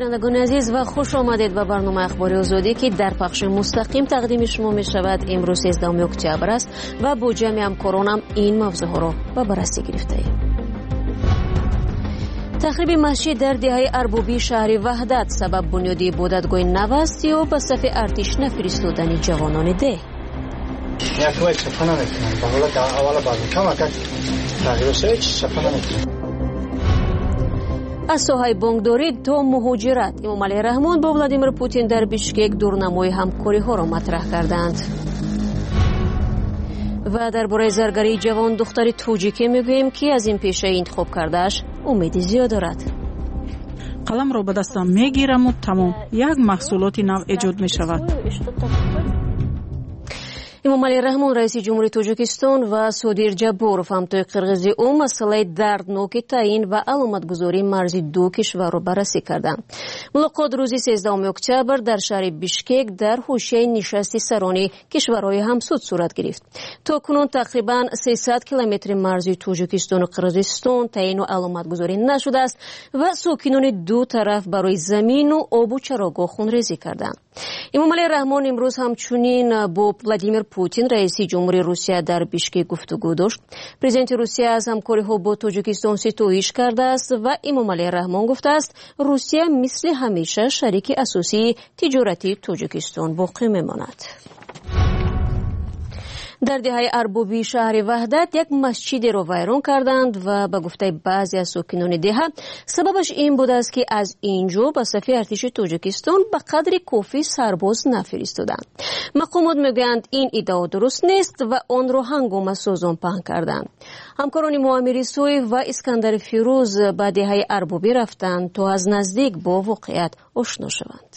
شنوندگان عزیز و خوش آمدید به برنامه اخبار آزادی که در پخش مستقیم تقدیم شما می شود. امروز 13 اکتبر است و با جمع همکارانم این موضوع را به بررسی گرفته ایم. تخریب مسجد در دهه اربابی شهر وحدت سبب بنیاد عبادتگاه نو است یا به صف ارتش نفرستادن جوانان ده. از ساحه بانکداری تا مهاجرت امام علیه رحمان با ولادیمیر پوتین در بیشکک دورنمای همکاری ها را مطرح کردند. و درباره زرگری جوان دختر توجیکی میگوییم که از این پیشه انتخاب کردهش امیدی زیاد دارد. قلم را به دستم میگیرم و تمام یک محصولات نو ایجاد میشود. امام علیه رحمان رئیس جمهوری تاجیکستان و سودیر جبورов همتای قرغیزی او مسئله دردناک تعیین و علامتگذاری مرزی دو کشور را بررسی کردند. ملاقات روز 13 اکتبر در شهر بیشکک در حوشیه نشست سرانی کشورهای همسود صورت گرفت. تاکنون تقریبا 300 کیلومتر مرزی تاجیکستان و قرغیزستان تعیین و علامتگذاری نشده است و ساکنان دو طرف برای زمین و آب و چراگاه خونریزی کردند. امام علیه رحمان امروز همچنین با ولادیمیر پوتین رئیس جمهوری روسیه در بیشکک گفتگو داشت. پرزیدنت روسیه از همکاری ها با تاجیکستان ستایش کرده است و امام علیه رحمان گفته است روسیه مثل همیشه شریک اساسی تجارتی تاجیکستان باقی میماند. در دهه اربابی شهر وحدت یک مسجد را ویران کردند و به گفته بعضی از ساکنان دهه سببش این بود است که از اینجا به صف ارتش تاجیکستان به قدر کافی سرباز نفرستادند. مقامات میگویند این ادعا درست نیست و آن را هنگام سازان پهن کردند. همکاران ما امیری سوی و اسکندر فیروز به دهه اربابی رفتند تا از نزدیک با واقعیت آشنا شوند.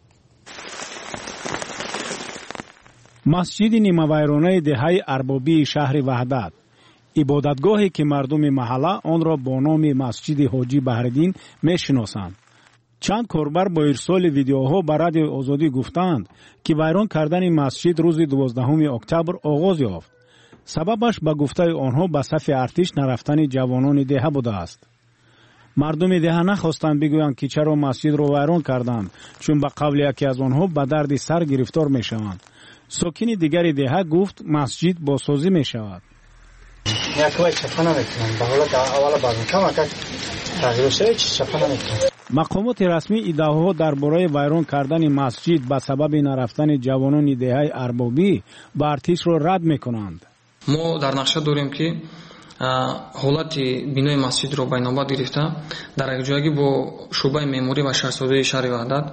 مسجد نیمه‌ویرانه دهه اربابی شهر وحدت، عبادتگاهی که مردم محله آن را با نام مسجد حاجی بهرالدین میشناسند. چند کاربر با ارسال ویدیوها به رادیو آزادی گفتند که ویران کردن مسجد روز 12 اکتبر آغاز یافت. سببش به گفته آنها به صف ارتش نرفتن جوانان دهه بوده است. مردم دهه نخواستند بگویند که چرا مسجد را ویران کردند، چون به قول یکی از آنها به درد سر گرفتار میشوند. ساکن دیگر دهه گفت مسجد بازسازی می شود. مقامات رسمی ادعاها درباره ویران کردن مسجد به سبب نرفتن جوانان دهه اربابی به ارتش را رد می کنند. ما در نقشه داریم که حالت بینای مسجد را بینابر گرفته در یک جایی با شعبه معماری و شهرسازی شهر وحدت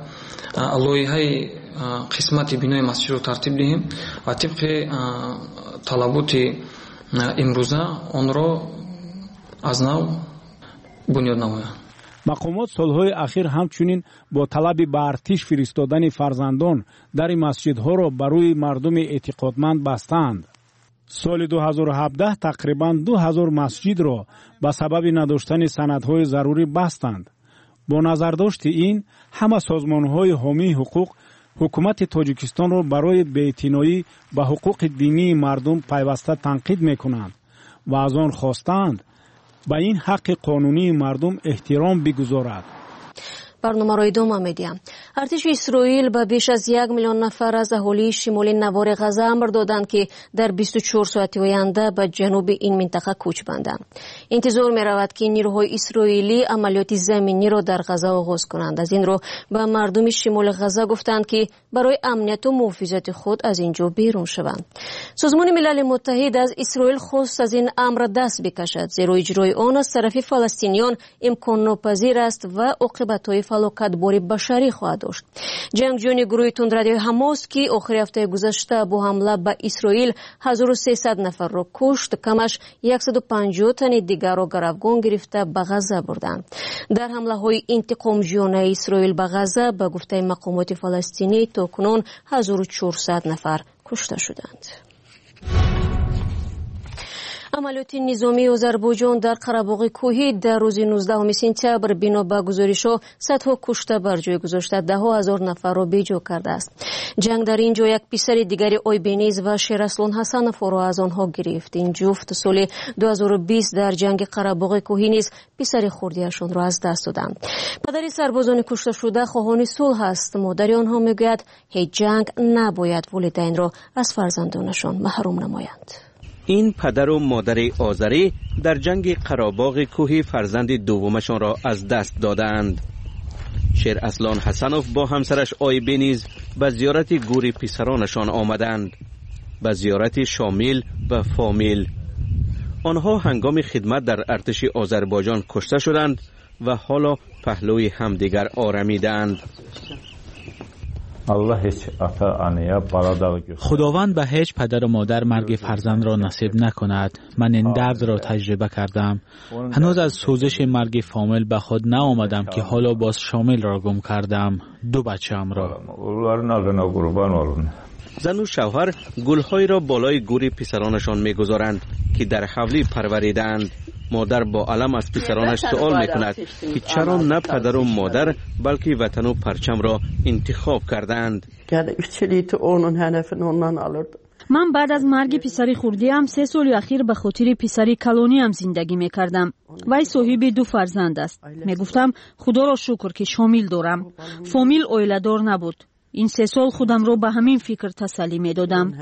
لایحه قسمت بینای مسجد را ترتیب دهیم و طبق طلبات امروزه آن را از نو بنیاد نمایند. مقامات سالهای اخیر همچنین با طلب به ارتش فرستادن فرزندان در مسجدها را برای مردم اعتقادمند بستند. سال 2017 تقریباً 2000 مسجد را به سبب نداشتن سندهای ضروری بستند. با نظرداشت این همه سازمانهای حامی حقوق حکومت تاجیکستان را برای بی‌اعتنایی به حقوق دینی مردم پیوسته تنقید می‌کنند و از آن خواستند به این حق قانونی مردم احترام بگذارد. برنامه را ادامه می‌دیم. ارتش اسرائیل به بیش از 1 میلیون نفر از اهالی شمال نوار غزه امر دادند که در 24 ساعت آینده به جنوب این منطقه کوچ بندند. انتظار می‌رود که نیروهای اسرائیلی عملیات زمینی را در غزه آغاز کنند. از این رو به مردم شمال غزه گفتند که برای امنیت و محافظت خود از اینجا بیرون شوند. سازمان ملل متحد از اسرائیل خواست از این امر دست بکشد، زیرا اجرای آن از طرف فلسطینیان امکان ناپذیر است و عاقبت‌های فلاکت باری بشری خواهد داشت. جنگجویان گروه تندرو حماس که آخر هفته گذشته با حمله به اسرائیل 1300 نفر را کشت، کمش 150 تن دیگر را گروگان گرفته به غزه بردند. در حمله های انتقام جویانه اسرائیل به غزه به گفته مقامات فلسطینی تاکنون 1400 نفر کشته شدند. عملیات نظامی آذربایجان در قره‌باغ کوهی در روز 19 سپتامبر بنا به گزارش‌ها صدها کشته بر جای گذاشته، ده‌ها هزار نفر را بی‌جا کرده است. جنگ در اینجا یک پسر دیگری آیبنیز و شیراسلان حسنوف را از آنها گرفت. این جفت سال 2020 در جنگ قره‌باغ کوهی نیز پسر خردیشان را از دست دادند. پدر سربازان کشته شده خواهان صلح است. مادر آنها میگوید هیچ جنگ نباید والدین را از فرزندانشان محروم نمایند. این پدر و مادر آذری در جنگ قره‌باغ کوهی فرزند دومشان را از دست دادند. شیراسلان حسنوف با همسرش آیبنیز به زیارت گور پسرانشان آمدند، به زیارت شامیل و فامیل. آنها هنگام خدمت در ارتش آذربایجان کشته شدند و حالا پهلوی همدیگر آرمیدند. خداوند به هیچ پدر و مادر مرگ فرزند را نصیب نکند. من این درد را تجربه کردم. هنوز از سوزش مرگ فامیل به خود نآمدم که حالا باز شامیل را گم کردم، دو بچه‌ام را. زن و شوهر گل‌های را بالای گور پسرانشان می‌گذارند که در حولی پروریدند. مادر با علم از پسرانش سوال می‌کند که چرا نه پدر و مادر بلکه وطن و پرچم را انتخاب کردند. من بعد از مرگ پسری خردیم 3 سال اخیر به خاطر پسری کلونی هم زندگی می‌کردم. وی صاحب 2 فرزند است. میگفتم خدا را شکر که شامل دارم. فامیل اویله‌دار نبود. این 3 سال خودم را به همین فکر تسلی می‌دادم.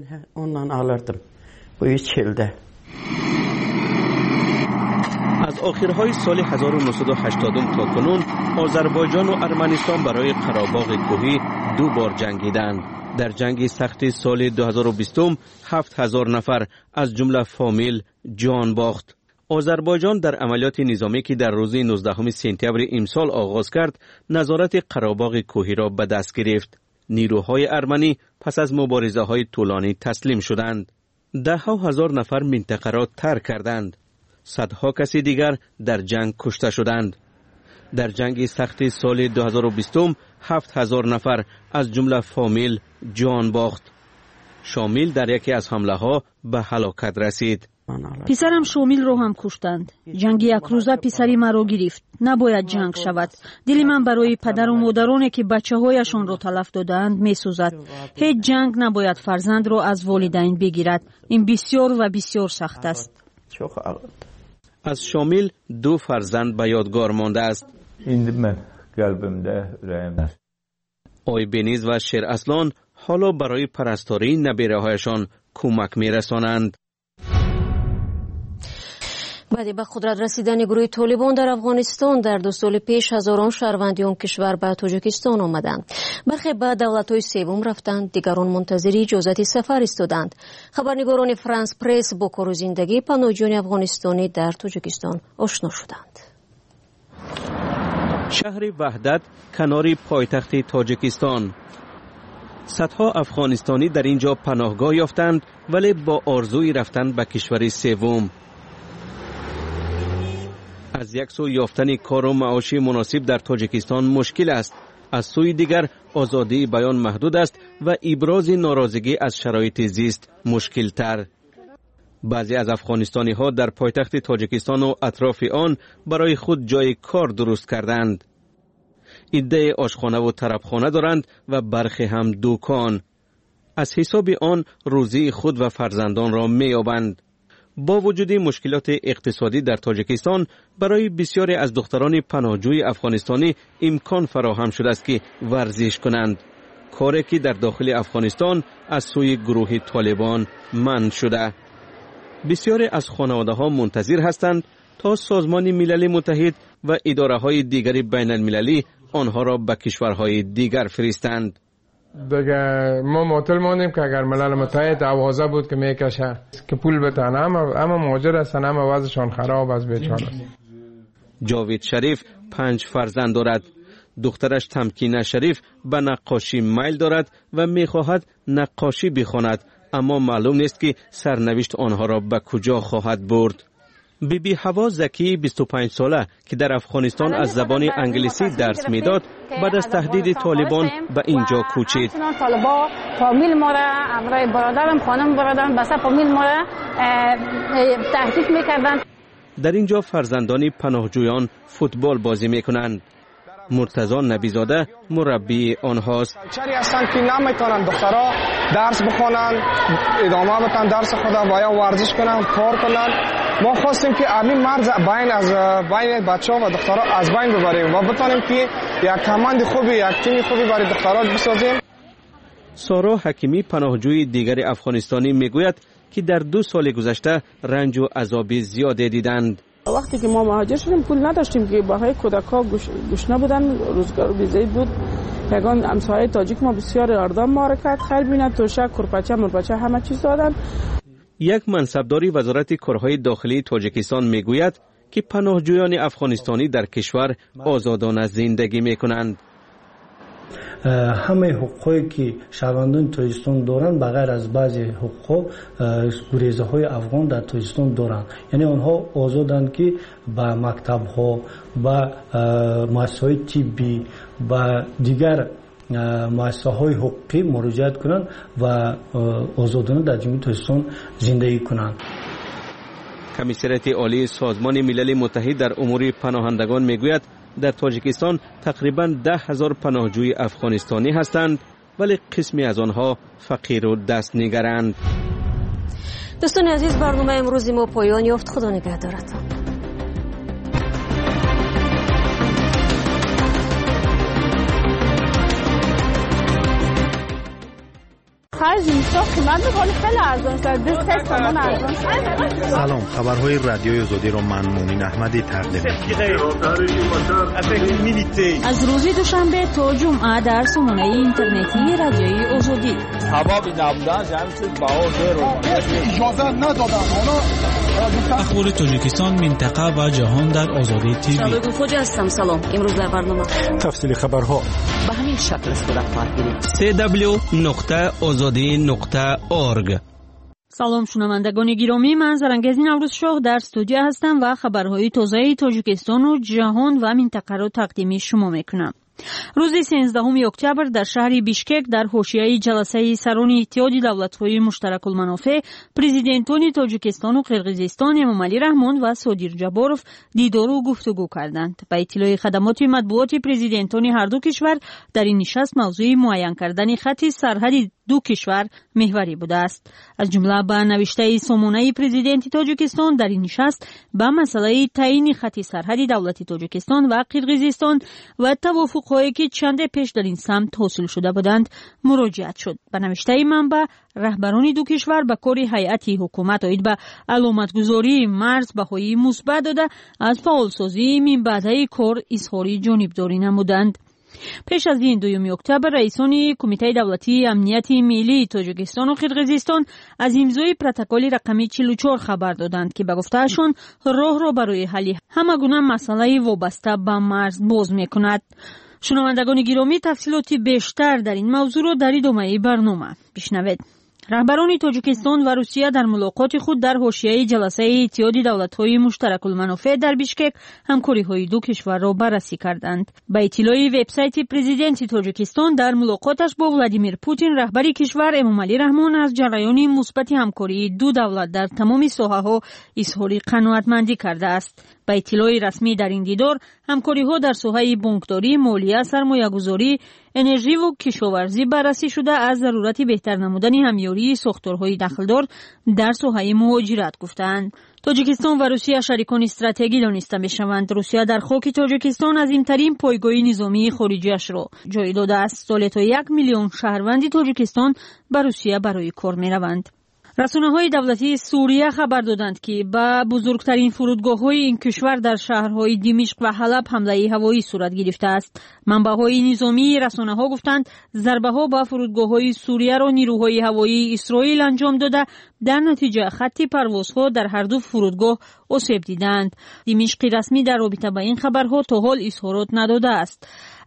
از آخرهای سال 1980 تا کنون آذربایجان و ارمنستان برای قره‌باغ کوهی 2 بار جنگیدند. در جنگ سخت سال 2020 7000 نفر از جمله فامیل جان باخت. آذربایجان در عملیات نظامی که در روز 19 سپتامبر امسال آغاز کرد، نظارت قره‌باغ کوهی را به دست گرفت. نیروهای ارمنی پس از مبارزه‌های طولانی تسلیم شدند. ده‌ها هزار نفر منطقه را ترک کردند. صدها کسی دیگر در جنگ کشته شدند. در جنگ سخت سال 2020 7000 نفر از جمله فامیل جان باخت. شامیل در یکی از حمله ها به هلاکت رسید. پسرم شامیل رو هم کشتند. جنگ یک روزه پسری مرا گرفت. نباید جنگ شود. دل من برای پدر و مادرانی که بچه هایشان را تلف دادند می سوزد. هیچ جنگ نباید فرزند را از والدین بگیرد. این بسیار و بسیار سخت است. از شامیل 2 فرزند به یادگار مانده است. آیبنیز و شیراسلان حالا برای پرستاری نبیره‌هایشان کمک می‌رسانند. بعد به قدرت رسیدن گروه طالبان در افغانستان در 2 سال پیش هزاران شهروندیان کشور به تاجیکستان آمدند. برخی به دولت‌های سوم رفتند، دیگران منتظر اجازت سفر ایستادند. خبرنگاران فرانس پرس با کار و زندگی پناهجویان افغانستانی در تاجیکستان آشنا شدند. شهر وحدت کنار پایتخت تاجیکستان. صدها افغانستانی در اینجا پناهگاه یافتند ولی با آرزوی رفتن به کشور سوم. از یک سو یافتن کار و معاشی مناسب در تاجیکستان مشکل است. از سوی دیگر آزادی بیان محدود است و ابراز ناراضگی از شرایط زیست مشکل تر. بعضی از افغانستانی ها در پایتخت تاجیکستان و اطراف آن برای خود جای کار درست کردند. عده آشخانه و طربخانه دارند و برخی هم دکان. از حساب آن روزی خود و فرزندان را می‌یابند. با وجود مشکلات اقتصادی در تاجیکستان برای بسیاری از دختران پناهجوی افغانستانی امکان فراهم شده است که ورزش کنند، کاری که در داخل افغانستان از سوی گروه طالبان منع شده. بسیاری از خانواده‌ها منتظر هستند تا سازمان ملل متحد و اداره‌های دیگر بین المللی آنها را به کشورهای دیگر فرستند. دیگه ما معطل ماندیم که اگر ملل متحد آوازه بود که میکشه که پول بتن، اما مهاجر هستن، اما وضعشان خراب است، بیچاره. جاوید شریف 5 فرزند دارد. دخترش تمکینه شریف به نقاشی میل دارد و میخواهد نقاشی بخواند، اما معلوم نیست که سرنوشت آنها را به کجا خواهد برد. بیبی هوا زکی 25 ساله که در افغانستان از زبان انگلیسی درس میداد بعد از تهدید طالبان به اینجا کوچید. طالبان فامیل ما را امرای برادرم خانم برادرم بس فامیل ما را تهدید میکردند. در اینجا فرزندان پناهجویان فوتبال بازی میکنند. مرتضی نبیزاده مربی آنهاست. چری هستند که نمیتونن دخترها درس بخونن، ادامه بدن درس خدا، باید ورزش کنن، کار کنن. ما خواستیم که همین مرز بین بچه‌ها و دخترها از بین ببریم و بتونیم که یک کماند خوبی، یک تیم خوبی برای دخترها بسازیم. سارا حکیمی پناهجوی دیگر افغانستانی میگوید که در 2 سال گذشته رنج و عذاب زیاده دیدند. وقتی که ما مهاجر شدیم پول نداشتیم که باهای کودک‌ها گشنه بودن، روزگار بیزایی بود. یگان همسایه تاجیک ما بسیار اردام ما را کرد، خیر بیند توشک کرپچه مرپچه همه چیز دادن. یک منصبداری وزارت کارهای داخلی تاجیکستان میگوید که پناهجویان افغانستانی در کشور آزادانه زندگی میکنند. همه حقوقی که شهروندان تاجیکستان دارند بغیر از بعضی حقوق گریزه های افغان در تاجیکستان دارند، یعنی آنها آزادند که به مکتب ها، به مؤسسه های طبی و دیگر مؤسسه های حقوقی مراجعت کنند و آزادانه در جمهوری تاجیکستان زندگی کنند. کمیسریت عالی سازمان ملل متحد در امور پناهندگان میگوید در تاجیکستان تقریباً 10,000 پناهجوی افغانستانی هستند، ولی قسمی از آنها فقیر و دست نگرند. دوستان عزیز، برنامه امروزی ما پایان یافت. خدا نگهدارتان. خرج اینستا قیمت می‌کنه خیلی ارزان شد. دست سامان ارزان شد. سلام، خبرهای رادیوی آزادی را من مومین احمدی تقدیم می‌کنم. از روز دوشنبه تا جمعه در سامانه اینترنتی رادیوی آزادی. حبابی نبودن جمع شد باور رو اجازه ندادن. اخبار تاجیکستان، منطقه و جهان در آزادی تیوی. شباب خوج هستم. سلام. امروز در برنامه تفصیل خبرها به همین شکل صورت خواهد گرفت. www.azadi.org. سلام شنوندگان گرامی، من زرنگزی نوروز شاه در استودیو هستم و خبرهای تازه تاجیکستان و جهان و منطقه را تقدیم شما میکنم. روز 13 اکتبر در شهر بیشکک در حاشیه جلسه سران اتحاد دولت‌های مشترک المنافع پرزیدنتان تاجیکستان و قرقیزستان امامعلی رحمان و صادر جباروف دیدار و گفتگو کردند. به اطلاع خدمات مطبوعاتی پرزیدنتان هر دو کشور در این نشست موضوع معین کردن خط سرحدی دو کشور محوری بوده است. از جمله به نوشته سامانه پرزیدنت تاجیکستان در این نشست به مسئله تعیین خط سرحدی دولت تاجیکستان و قرقیزستان و توافق‌هایی که چند پیش در این سمت حاصل شده بودند مراجعت شد. به نوشته منبع رهبران دو کشور به کار هیئت حکومت عاید به علامتگذاری مرز بهایی مثبت داده از فعالسازی من بعدهای کار اظهار جانبداری نمودند. پیش از این 2 اکتبر رئیسان کمیته دولتی امنیت ملی تاجیکستان و قرقیزستان از امضای پروتکل رقمی 44 خبر دادند که به گفتهشان راه را برای حل همه گونه مسئله وابسته به مرز باز میکند. شنوندگان گرامی، تفصیلات بیشتر در این موضوع را در ادامه برنامه بشنوید. رهبران تاجیکستان و روسیه در ملاقات خود در حاشیه جلسه اتحاد دولت‌های مشترک المنافع در بیشکک همکاری‌های دو کشور را بررسی کردند. به اطلاع وبسایت پرزیدنت تاجیکستان در ملاقاتش با ولادیمیر پوتین رهبر کشور امامعلی رحمان از جریان مثبت همکاری دو دولت در تمام ساحه‌ها اظهار قناعتمندی کرده است. به اطلاع رسمی در این دیدار همکاری‌ها در ساحه بانکداری، مالیه، سرمایه‌گذاری، انرژی و کشاورزی بررسی شده. از ضرورت بهتر نمودن همیاری ساختارهای دخلدار در ساحه مهاجرت گفتند. تاجیکستان و روسیه شریکان استراتژیکی دانسته می‌شوند. روسیه در خاک تاجیکستان عظیم‌ترین پایگاه نظامی خارجی‌اش را جای داده است. سال تا 1 میلیون شهروند تاجیکستان به روسیه برای کار می‌روند. رسانه‌های دولتی سوریه خبر دادند که به بزرگترین فرودگاه‌های این کشور در شهرهای دمشق و حلب حمله هوایی صورت گرفته است. منبع‌های نظامی رسانه‌ها گفتند ضربه‌ها به فرودگاه‌های سوریه را نیروهای هوایی اسرائیل انجام داده، در نتیجه خط پروازها در هر دو فرودگاه آسیب دیدند. دمشق رسمی در رابطه با این خبرها تا حال اظهارات نداده است.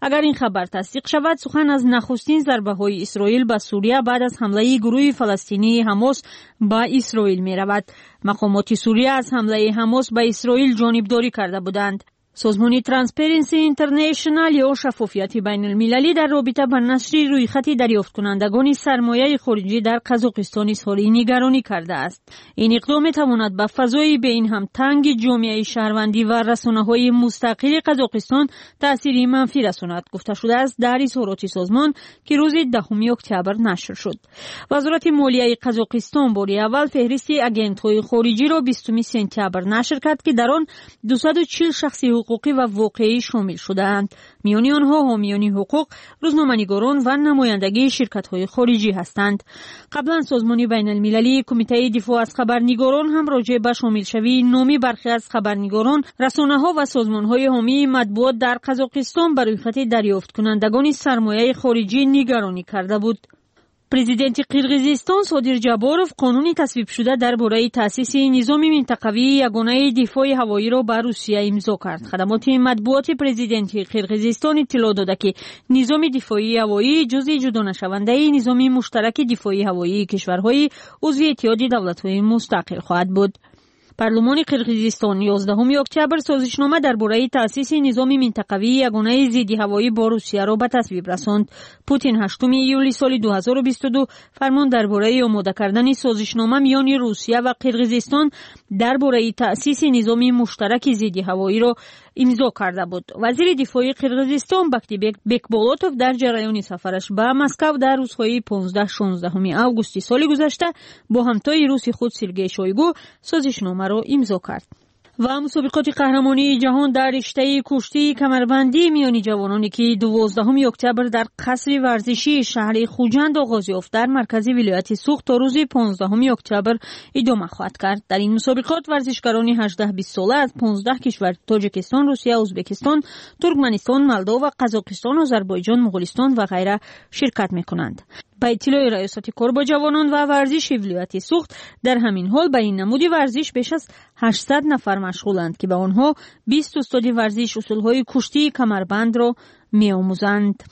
اگر این خبر تصدیق شود سخن از نخستین ضربه‌های اسرائیل به سوریه بعد از حمله گروه فلسطینی حماس به اسرائیل می‌رود. مقامات سوریه از حمله حماس به اسرائیل جانبداری کرده بودند. سازمان ترانسپرنسی اینترنشنال یا شفافیت بین المللی در رابطه با نشر رویخط دریافت کنندگان سرمایه خارجی در قزاقستان اظهار نگرانی کرده است. این اقدام می‌تواند به فضای به این هم تنگ جامعه شهروندی و رسانه‌های مستقل قزاقستان تأثیر منفی رساند، گفته شده است در اظهارات سازمان که روز 10 اکتبر نشر شد. وزارت مالیه قزاقستان بار اول فهرست آژانس‌های خارجی را 20 سپتامبر نشر کرد که در آن 240 شخص حقوقی و واقعی شامل شده‌اند. میان آنها حامیان حقوق، روزنامه‌نگاران و نمایندگی شرکت‌های خارجی هستند. قبلا سازمان بین المللی کمیته دفاع از خبرنگاران هم راجع به شامل شوی نامی برخی از خبرنگاران، رسانه‌ها و سازمان‌های حامی مطبوعات در قزاقستان بر رویخط دریافت کنندگان سرمایه خارجی نگرانی کرده بود. پرزیدنت قرقیزستان صادر جاباروف قانونی تصویب شده درباره تأسیس نظام منطقوی یگانه دفاع هوایی را به روسیه امضا کرد. خدمات مطبوعات پرزیدنت قرقیزستان اطلاع داده که نظام دفاعی هوایی جزء جدا نشونده نظام مشترک دفاعی هوایی کشورهای عضو اتحاد دولت‌های مستقل خواهد بود. پارلمان قرقیزستان 11 اکتبر سازشنامه درباره تأسیس نظام منطقوی یگانه ضد هوایی با روسیه را به تصویب رساند. پوتین 8 ایولی سال 2022 فرمان درباره آماده کردن سازشنامه میان روسیه و قرقیزستان درباره تأسیس نظام مشترک ضد هوایی را امضا کرده بود. وزیر دفاع قرقیزستان بختیبک بکبولاتوف در جریان سفرش به مسکو در روزهای 15-16 آگوست سال گذشته با همتای روس خود سرگئی شویگو سازشنامه را امضا کرد. و مسابقات قهرمانی جهان در رشته کشتی کمربندی میانی جوانانی که 12 اکتبر در قصر ورزشی شهر خوجند آغاز یافت در مرکز ولایت سوخت تا روز 15 اکتبر ادامه خواهد کرد. در این مسابقات ورزشکاران 18-20 ساله از 15 کشور تاجیکستان، روسیه، ازبکستان، ترکمنستان، مولدو و قزاقستان، آذربایجان، مغولستان و غیره شرکت میکنند. با اطلاع ریاست کار با جوانان و ورزش ولایت سوخت در همین حال به این نمود ورزش بیش از 800 نفر مشغولند که به آنها 20 استاد ورزش اصولهای کشتی کمربند را می‌آموزند.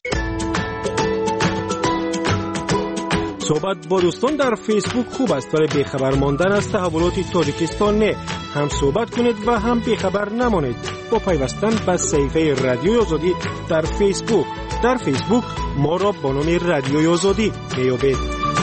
صحبت با دوستان در فیسبوک خوب است ولی بیخبر ماندن از تحولات تاجیکستان نه. هم صحبت کنید و هم بیخبر نمانید با پیوستن به صفحه رادیوی آزادی در فیسبوک. در فیسبوک ما را با نام رادیوی آزادی میابید.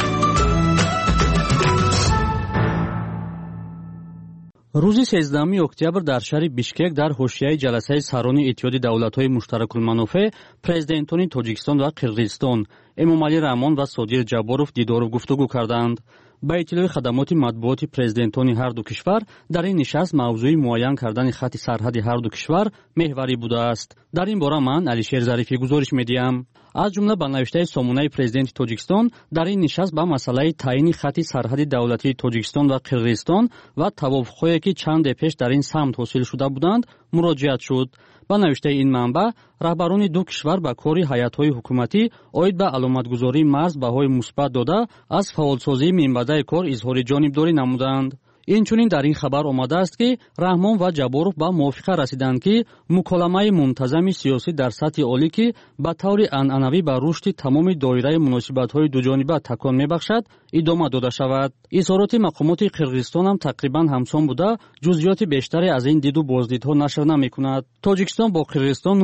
روز 13 اکتبر در شهر بیشکک در حاشیه جلسه سران اتحاد دولت‌های مشترک المنافع پرزیدنتان تاجیکستان و قرقیزستان امامعلی رحمان و صادر جاباروف دیدار و گفتگو کردند. با اطلاع خدمات مطبوعاتی پرزیدنتان هر دو کشور در این نشست موضوع معین کردن خط سرحدی هر دو کشور محوری بوده است. در این باره من علیشیر ظریفی گزارش می‌دهم. از جمله با نوشته سامانه پرزیدنت تاجیکستان در این نشست با مسئله تعیین خط سرحدی دولتی تاجیکستان و قرقیزستان و توافقهایی که چند پیش در این سمت حاصل شده بودند مراجعت شد. با نوشته این منبع رهبران دو کشور با کاری هیئت‌های حکومتی اوید به علامتگذاری مرز بهای مثبت داده از فعالسازی منبع کار اظهار جانبداری نمودند. اینچنین در این خبر آمده است که رحمان و جاباروف با موافقه رسیدند که مکالمه منتظم سیاسی در سطح عالی که به طور عنعنوی به رشد تمام دایره مناسبت‌های دوجانبه تکان می‌بخشد ادامه داده شود. اظهارات مقامات قرقیزستان هم تقریبا همسان بوده، جزئیات بیشتری از این دید و بازدیدها نشر نمی‌کند. تاجیکستان با قرقیزستان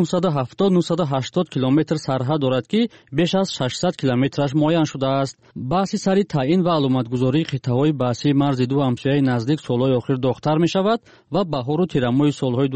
970-980 کیلومتر سرحد دارد که بیش از 600 کیلومترش معین شده است. بحث سری تعیین و علامتگذاری قطعه‌های بحثی مرز دو همسایه نزدیک سالهای آخر داغ‌تر می‌شود و بهار و تیرماه سالهای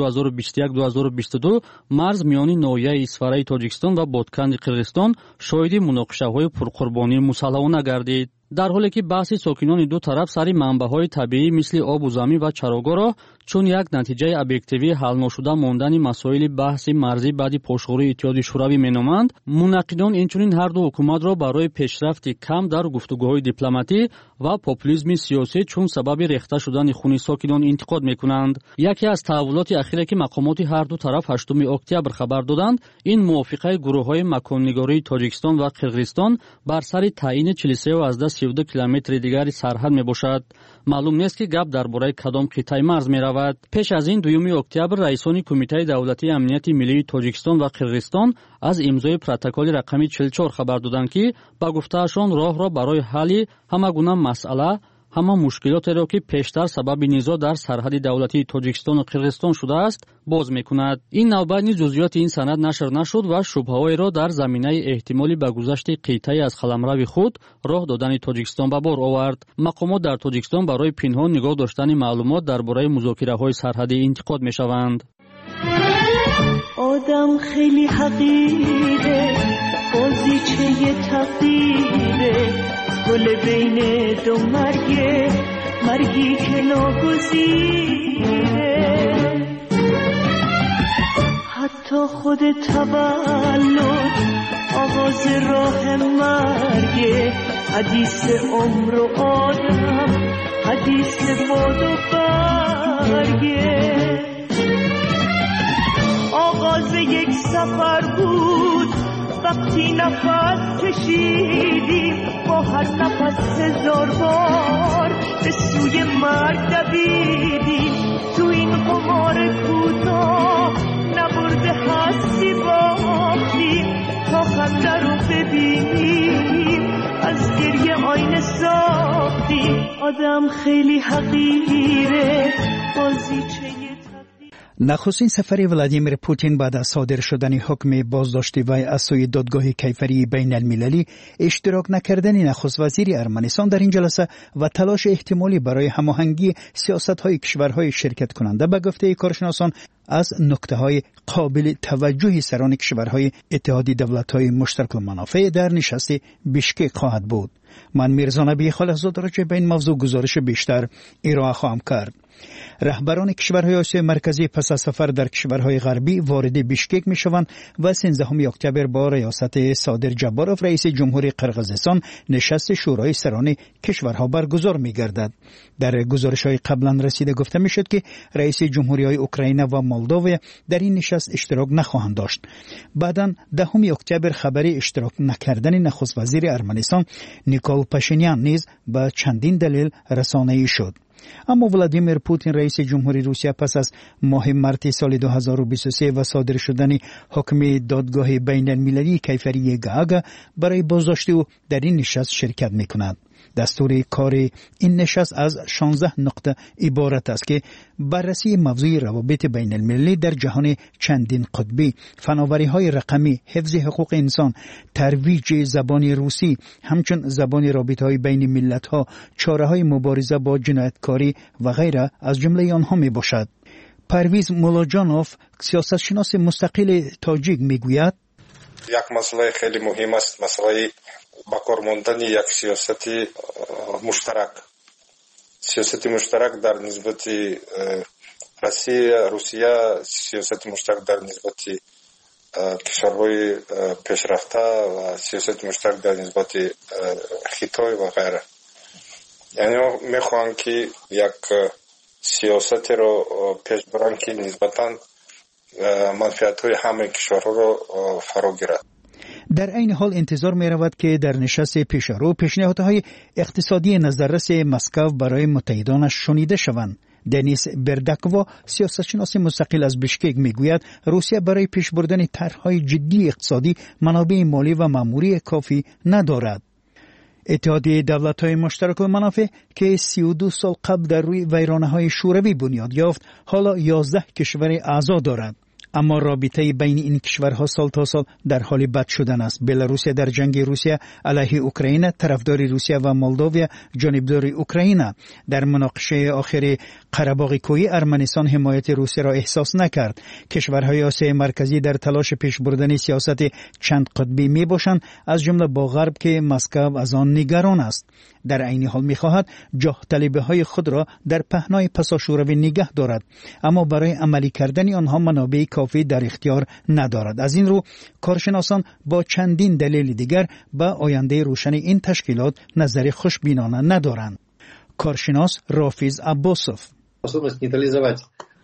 2021-2022 مرز میان ناحیه اسفرای تاجیکستان و بادکند قرقیزستان شاهد مناقشه‌های پرقربانی مسلحانه گردید. در حالی که بحث ساکنان دو طرف سر منبع‌های طبیعی مثل آب و زمین و چراگاه را چون یک نتیجه ابجکتیوی حل نشده ماندن مسائل بحث مرزی بعد پاشخوری اتحاد شوروی مینامند، منعقدان اینچنین هر دو حکومت را برای پیشرفت کم در گفتگوهای دیپلماتی و پاپولیسم سیاسی چون سبب ریخته شدن خون ساکنان انتقاد میکنند. یکی از تحولات اخیری که مقامات هر دو طرف 8 اکتبر خبر دادند این موافقه گروه‌های مکان‌نگاری تاجیکستان و قرقیزستان بر سر تعیین 43 و 18 32 کیلومتری دیگری سرحد میباشد. معلوم نیست که گپ درباره کدام قطعه مرز میرود. پیش از این 2 اکتبر رئیسان کمیته دولتی امنیت ملی تاجیکستان و قرقیزستان از امضای پروتکل رقمی 44 خبر دادند که با گفتهشان راه را برای حل همه گونه مسئله همه مشکلات را که پیشتر سبب نزاع در سرحد دولتی تاجیکستان و قرقیزستان شده است باز میکند. این نوبت نیز جزئیات این سند نشر نشد و شبهه‌ای را در زمینه احتمالی به گذشت قطعه از قلمرو خود راه دادن تاجیکستان به بار آورد. مقامات در تاجیکستان برای پنهان نگاه داشتن معلومات درباره مذاکره‌های سرحدی انتقاد میشوند. آدم خیلی حقیره، بازیچه تقدیره، گل بین دو مرگی که ناگزیره. حتی خود تولد آغاز راه مرگه، حدیث عمر و آدم، حدیث باد و برگه. آغاز یک سفر بود وقتی نفس کشیدیم، با هر نفس 1000 بار به سوی مرگ دویدیم. تو این قمار کوتاه نبرده هستی باختیم، تا خنده رو ببینیم از گریه آینه ساختیم. آدم خیلی حقیره، بازیچه نخستین سفر ولادیمیر پوتین بعد از صادر شدن حکم بازداشت وی از سوی دادگاه کیفری بین المللی، اشتراک نکردن نخست وزیر ارمنستان در این جلسه و تلاش احتمالی برای هماهنگی سیاست‌های کشورهای شرکت کننده به گفته کارشناسان از نکته‌های قابل توجه سران کشورهای اتحادیه دولت‌های مشترک المنافع در نشست بیشکک خواهد بود. من میرزا نبی خالقزاده راجع به این موضوع گزارش بیشتر ارائه خواهم کرد. رهبران کشورهای آسیای مرکزی پس از سفر در کشورهای غربی وارد بیشکک میشوند و 13 اکتبر با ریاست صادر جباروف رئیس جمهوری قرقیزستان نشست شورای سران کشورها برگزار میگردد. در گزارش‌های قبلا رسیده گفته میشد که رئیس جمهوری‌های اوکراین و مولداوا در این نشست اشتراک نخواهند داشت. بعداً 10 اکتبر خبری اشتراک نکردن نخست وزیر ارمنستان نیکول پاشینیان نیز به چندین دلیل رسانه‌ای شد. اما ولادیمیر پوتین رئیس جمهوری روسیه پس از ماه مارس سال 2023 و صادر شدن حکم دادگاه بین المللی کیفری گاگ برای بازداشت او در این نشست شرکت می‌کند. دستور کار این نشست از 16 نقطه عبارت است که بررسی موضوع روابط بین المللی در جهان چندین قطبی، فناوری‌های رقمی، حفظ حقوق انسان، ترویج زبان روسی، همچون زبان رابطه‌های بین ملت‌ها، چاره‌های مبارزه با جنایتکاری و غیره از جمله آنها میباشد. پرویز مولاجانوف سیاستشناس مستقل تاجیک میگوید یک مسئله خیلی مهم است، مسئله با کار ماندن یک سیاست مشترک در نسبت روسیه، سیاست مشترک در نسبت کشورهای پیشرفته و سیاست مشترک در نسبت خیتای و غیره. یعنی میخوان که یک سیاست رو پیش برن که نسبتا منفعت های همه کشورها رو فرا گیرد. در این حال انتظار می رود که در نشست پیشرو پیشنهادهای اقتصادی نظررس مسکو برای متحدانش شنیده شوند. دنیس بردکوا سیاستشناس مستقل از بیشکک میگوید روسیه برای پیش بردن طرح‌های جدی اقتصادی منابع مالی و ماموری کافی ندارد. اتحادیه دولت‌های مشترک المنافع که 32 سال قبل در روی ویرانه‌های شوروی بنیاد یافت، حالا 11 کشور اعضا دارد. اما رابطه بین این کشورها سال تا سال در حال بد شدن است. بلاروسیه در جنگ روسیه علیه اوکراین طرفدار روسیه و مولداوا جانبدار اوکراین. در مناقشه آخر قره‌باغ کوهی ارمنستان حمایت روسیه را احساس نکرد. کشورهای آسیای مرکزی در تلاش پیش بردن سیاست چند قطبی می باشند، از جمله با غرب که مسکو از آن نگران است. در عین حال می‌خواهد جاه طلبی‌های خود را در پهنای پساشوروی نگه دارد، اما برای عملی کردن آنها منابع کافی در اختیار ندارد. از این رو کارشناسان با چندین دلیل دیگر به آینده روشن این تشکیلات نظر خوشبینانه ندارند. کارشناس رافیز عباسوف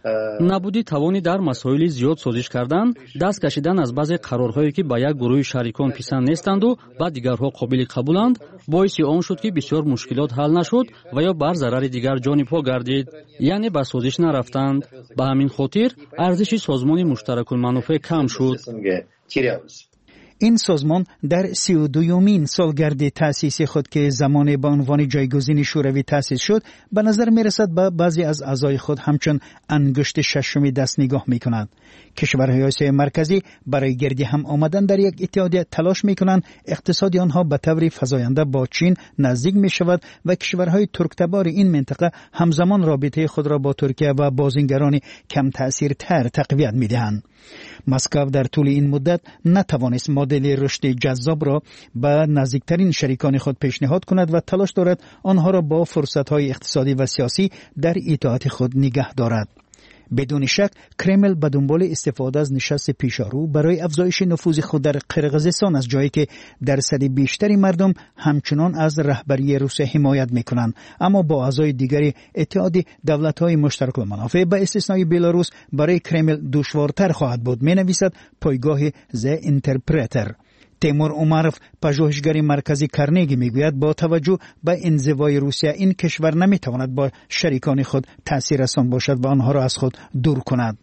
набуди тавони дар масоили зиёд созиш кардан, даст кашидан аз баъзе қарорҳое ки ба як гурӯҳи шарикон писанд нестанду ба дигарҳо қобили қабуланд, боиси он шуд ки бисёр мушкилот ҳал нашуд ва ё бар зарари дигар ҷонибҳо гардид, яъне ба созиш нарафтанд. ба ҳамин хотир арзиши созмони муштаракулмануфеъ кам шуд. این سازمان در 32مین سالگرد تأسیس خود که زمان به عنوان جایگزین شوروی تأسیس شد به نظر می رسد به بعضی از اعضای خود همچون انگشت ششمی دست نگاه می کنند. کشورهای آسیای مرکزی برای گردی هم آمدن در یک اتحادیه تلاش می کنند. اقتصاد آنها به طور فزاینده با چین نزدیک می شود و کشورهای ترکتبار این منطقه همزمان رابطه خود را با ترکیه و بازیگران کم تأثیرتر تقویت می دهند. مسکو در طول این مدت نتوانست مدل رشد جذاب را به نزدیکترین شریکان خود پیشنهاد کند و تلاش دارد آنها را با فرصت‌های اقتصادی و سیاسی در اطاعت خود نگه دارد. بدون شک کرمل به دنبال استفاده از نشست پیشارو برای افزایش نفوذ خود در قرقیزستان از جایی که درصد بیشتری مردم همچنان از رهبری روسیه حمایت میکنند، اما با اعضای دیگر اتحاد دولت‌های مشترک المنافع به استثنای بلاروس برای کرمل دشوارتر خواهد بود، مینویسد پایگاه ز اینترپرتر. تیمور اومروف پژوهشگر مرکزی کرنگی میگوید با توجه به انزوای روسیه این کشور نمیتواند با شریکان خود تأثیررسان باشد و آنها را از خود دور کند.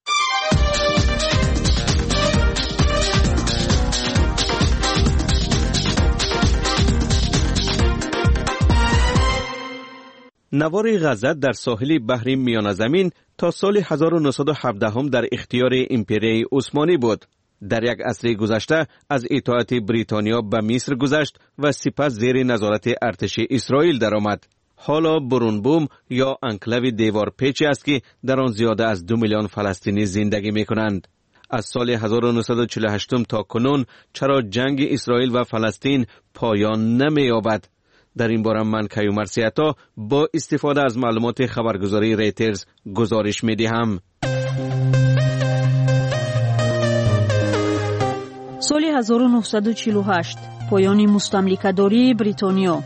نوار غزه در ساحل بحر میانه زمین تا سال 1917 در اختیار امپرای عثمانی بود. در یک عصر گذشته از اطاعت بریتانیا به مصر گذشت و سپس زیر نظارت ارتش اسرائیل درآمد. حالا برونبوم یا انکلو دیوار پیچی است که در آن زیاده از 2 میلیون فلسطینی زندگی می کنند. از سال 1948 تا کنون چرا جنگ اسرائیل و فلسطین پایان نمی یابد؟ در این باره من کیومر سیاتا با استفاده از معلومات خبرگزاری ریترز گزارش می دهم. سال 1948 پایان مستملکه‌داری بریتانیا.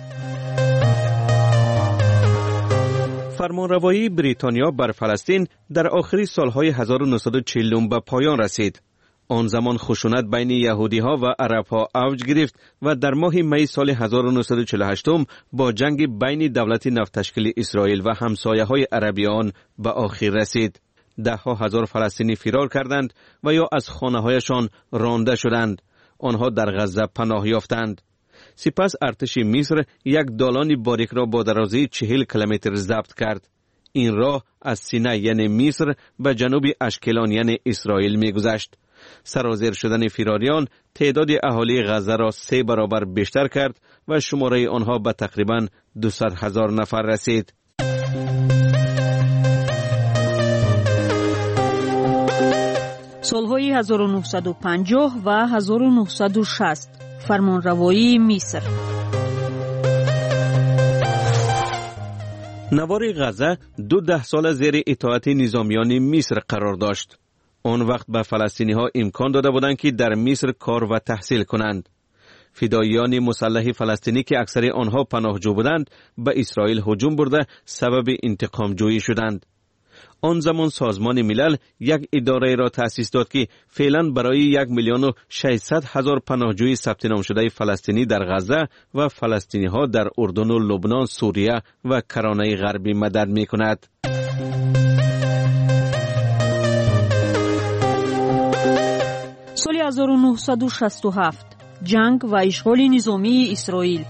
فرمانروایی بریتانیا بر فلسطین در آخر سالهای 1940 به پایان رسید. آن زمان خشونت بین یهودی‌ها و عرب‌ها اوج گرفت و در ماه می سال 1948 با جنگ بین دولت نفت تشکیل اسرائیل و همسایه‌های عربی آن به آخر رسید. ده‌ها هزار فلسطینی فرار کردند و یا از خانه‌هایشان رانده شدند. آنها در غزه پناه یافتند. سپس ارتش مصر یک دالان باریک را با درازی 40 کیلومتر ضبط کرد. این راه از سینه یعنی مصر به جنوب اشکلان یعنی اسرائیل می‌گذشت. سرازیر شدن فراریان تعداد اهالی غزه را 3 برابر بیشتر کرد و شماره آنها به تقریباً 200,000 نفر رسید. سالهای 1950 و 1960 فرمانروایی مصر. نوار غزه 12 سال زیر اطاعت نظامیان مصر قرار داشت. آن وقت به فلسطینی ها امکان داده بودند که در مصر کار و تحصیل کنند. فداییان مسلح فلسطینی که اکثر آنها پناهجو بودند به اسرائیل هجوم برده سبب انتقام جویی شدند. آن زمان سازمان ملل یک اداره را تأسیس داد که فعلا برای 1,600,000 پناهجوی ثبت نام شده فلسطینی در غزه و فلسطینی ها در اردن و لبنان، سوریه و کرانه غربی مدد می کند. سال 1967 جنگ و اشغال نظامی اسرائیل.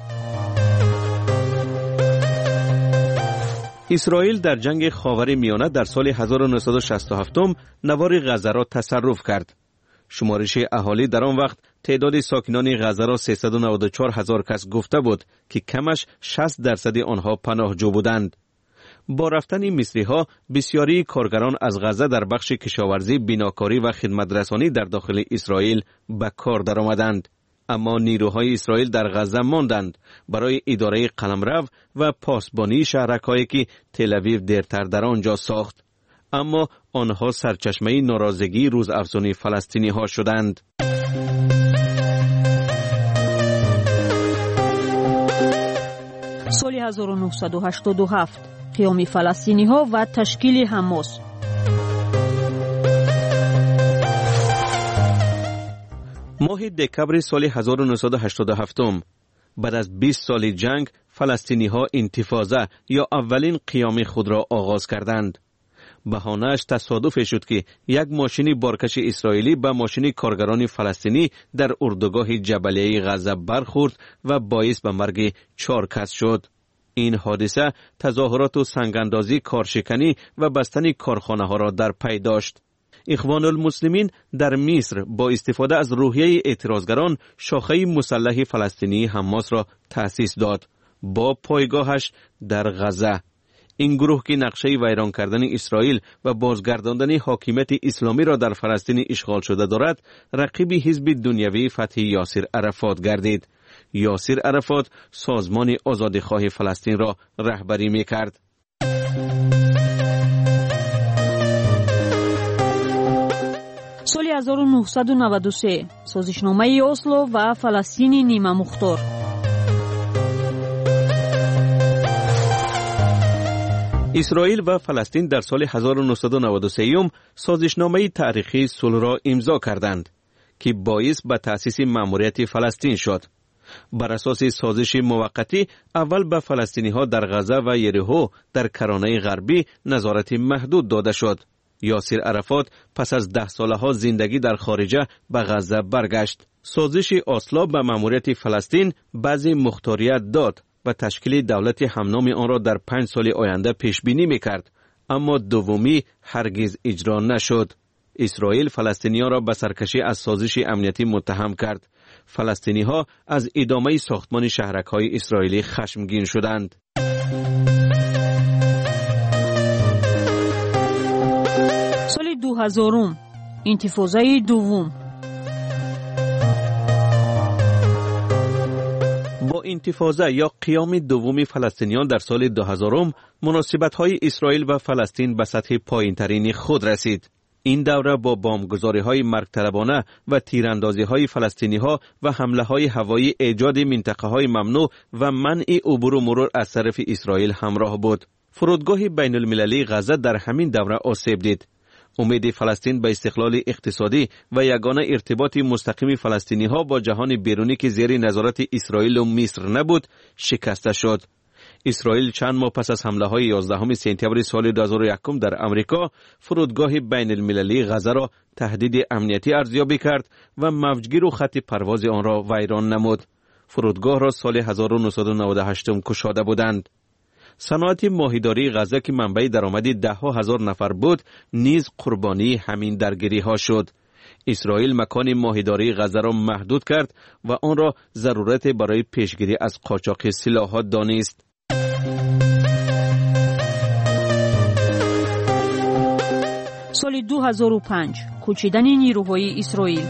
اسرائیل در جنگ خاور میانه در سال 1967 نوار غزه را تصرف کرد. شمارش اهالی در آن وقت تعداد ساکنان غزه را 394,000 کس گفته بود که کمش 60% آنها پناهجو بودند. با رفتن مصری‌ها بسیاری کارگران از غزه در بخش کشاورزی، بیناکاری و خدمترسانی در داخل اسرائیل به کار درآمدند. اما نیروهای اسرائیل در غزه ماندند برای اداره قلمرو و پاسبانی شهرک‌هایی که تل‌آویو دیرتر در آنجا ساخت. اما آنها سرچشمه ناراضگی روزافزون فلسطینی‌ها شدند. سال 1987 قیام فلسطینی‌ها و تشکیل حماس. ماه دکبر سال 1987 بعد از 20 سال جنگ فلسطینی ها انتفاضه یا اولین قیام خود را آغاز کردند. بهانه‌اش تصادف شد که یک ماشین بارکش اسرائیلی به ماشین کارگران فلسطینی در اردوگاه جبلیه غزه برخورد و باعث به مرگ 4 کس شد. این حادثه تظاهرات و سنگاندازی، کارشکنی و بستن کارخانه ها را در پی داشت. اخوان المسلمین در مصر با استفاده از روحیه اعتراضگران شاخه مسلح فلسطینی حماس را تأسیس داد با پایگاهش در غزه. این گروه که نقشه ویران کردن اسرائیل و بازگرداندن حاکمیت اسلامی را در فلسطین اشغال شده دارد، رقیب حزب دنیوی فتح یاسر عرفات گردید. یاسر عرفات سازمان آزادیخواه فلسطین را رهبری می‌کرد. سال 1993 سازشنامه اسلو و فلسطین نیمه مختار. اسرائیل و فلسطین در سال 1993 سازشنامه تاریخی صلح را امضا کردند که باعث به تأسیس مأموریت فلسطین شد. بر اساس سازش موقتی اول به فلسطینی ها در غزه و یریحو در کرانه غربی نظارت محدود داده شد. یاسر عرفات پس از 10 ساله ها زندگی در خارجه به غزه برگشت. سازش اسلو به مأموریت فلسطین بعضی مختاریت داد و تشکیل دولت همنام آن را در 5 سال آینده پیش بینی می‌کرد، اما دومی هرگز اجرا نشد. اسرائیل فلسطینیان را به سرکشی از سازش امنیتی متهم کرد. فلسطینی‌ها از ادامه ساختمان شهرک‌های اسرائیلی خشمگین شدند. سال 2000 انتفاضه دوم. با انتفاضه یا قیام دوم فلسطینیان در سال 2000 مناسبت‌های اسرائیل و فلسطین به سطح پایین‌ترین خود رسید. این دوره با بمبگذاری‌های مرگ‌طلبانه و تیراندازی‌های فلسطینی‌ها و حمله‌های هوایی ایجاد منطقه‌های ممنوع و منع عبور و مرور از طرف اسرائیل همراه بود. فرودگاه بین‌المللی غزه در همین دوره آسیب دید. امید فلسطین به استقلال اقتصادی و یگانه ارتباط مستقیم فلسطینی‌ها با جهان بیرونی که زیر نظارت اسرائیل و مصر نبود شکسته شد. اسرائیل چند ماه پس از حمله‌های 11 سپتامبر سال 2001 در امریکا فرودگاه بین المللی غزه را تهدید امنیتی ارزیابی کرد و موجگیر و خط پرواز آن را ویران نمود. فرودگاه را سال 1998 کشاده بودند. صنعت ماهیداری غزه که منبع درآمد 10,000 نفر بود نیز قربانی همین درگیری‌ها شد. اسرائیل مکان ماهیداری غزه را محدود کرد و آن را ضرورت برای پیشگیری از قاچاق سلاح‌ها دانست. سال 2005 کوچیدن نیروهای اسرائیل.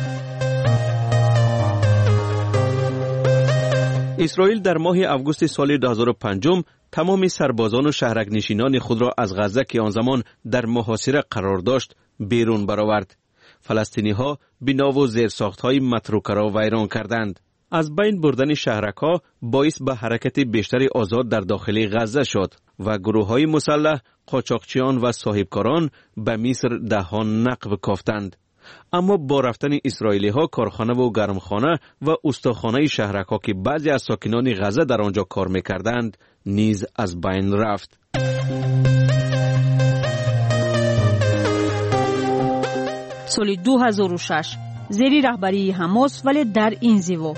اسرائیل در ماه اوگوست سال 2005 تمام سربازان و شهرک نشینان خود را از غزه که آن زمان در محاصره قرار داشت بیرون برآورد. فلسطینی ها بنا و زیرساخت‌های متروکه را ویران کردند. از بین بردن شهرک‌ها باعث به حرکت بیشتری آزاد در داخل غزه شد و گروه‌های مسلح، قاچاقچیان و صاحبکاران به مصر دهان نقب کافتند. اما با رفتن اسرائیلی‌ها کارخانه و گرمخانه و استخوانه شهرک‌ها که بعضی از ساکنان غزه در آنجا کار می‌کردند نیز از بین رفت. سال 2006 زیر رهبری حماس ولی در انزوا.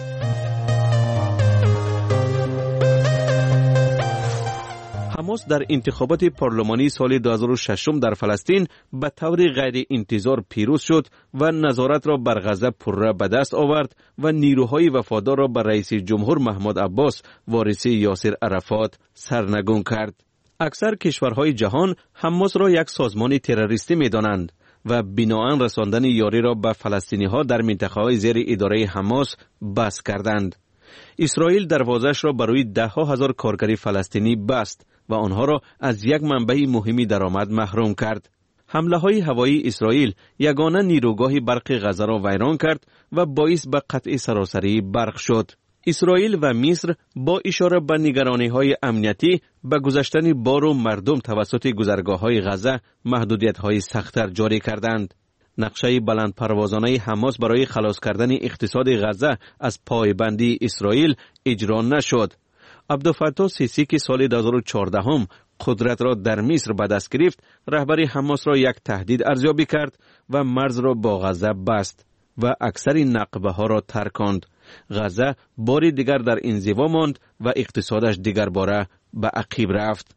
حماس در انتخابات پارلمانی سال 2006 در فلسطین به طور غیر انتظار پیروز شد و نظارت را بر غزه پره به دست آورد و نیروهای وفادار را به رئیس جمهور محمود عباس وارث یاسر عرفات سرنگون کرد. اکثر کشورهای جهان حماس را یک سازمان تروریستی می‌دانند و بناهن رساندن یاری را به فلسطینی‌ها در منطقه‌های زیر اداره حماس بس کردند. اسرائیل دروازش را برای 10,000 کارگر فلسطینی بست و آنها را از یک منبع مهمی درآمد محروم کرد. حمله‌های هوایی اسرائیل یگانه نیروگاه برق غزه را ویران کرد و باعث به قطع سراسری برق شد. اسرائیل و مصر با اشاره به نگرانی‌های امنیتی به گذشتن بار و مردم توسط گذرگاه‌های غزه محدودیت‌های سخت‌تر جاری کردند. نقشه بلند پروازانه حماس برای خلاص کردن اقتصاد غزه از پایبندی اسرائیل اجرا نشد. عبدالفتاح سیسی که سال 2014 قدرت را در مصر به دست گرفت، رهبری حماس را یک تهدید ارزیابی کرد و مرز را با غزه بست و اکثر نقبه ها را ترکاند. غزه باری دیگر در انزوا ماند و اقتصادش دیگر باره به عقب رفت.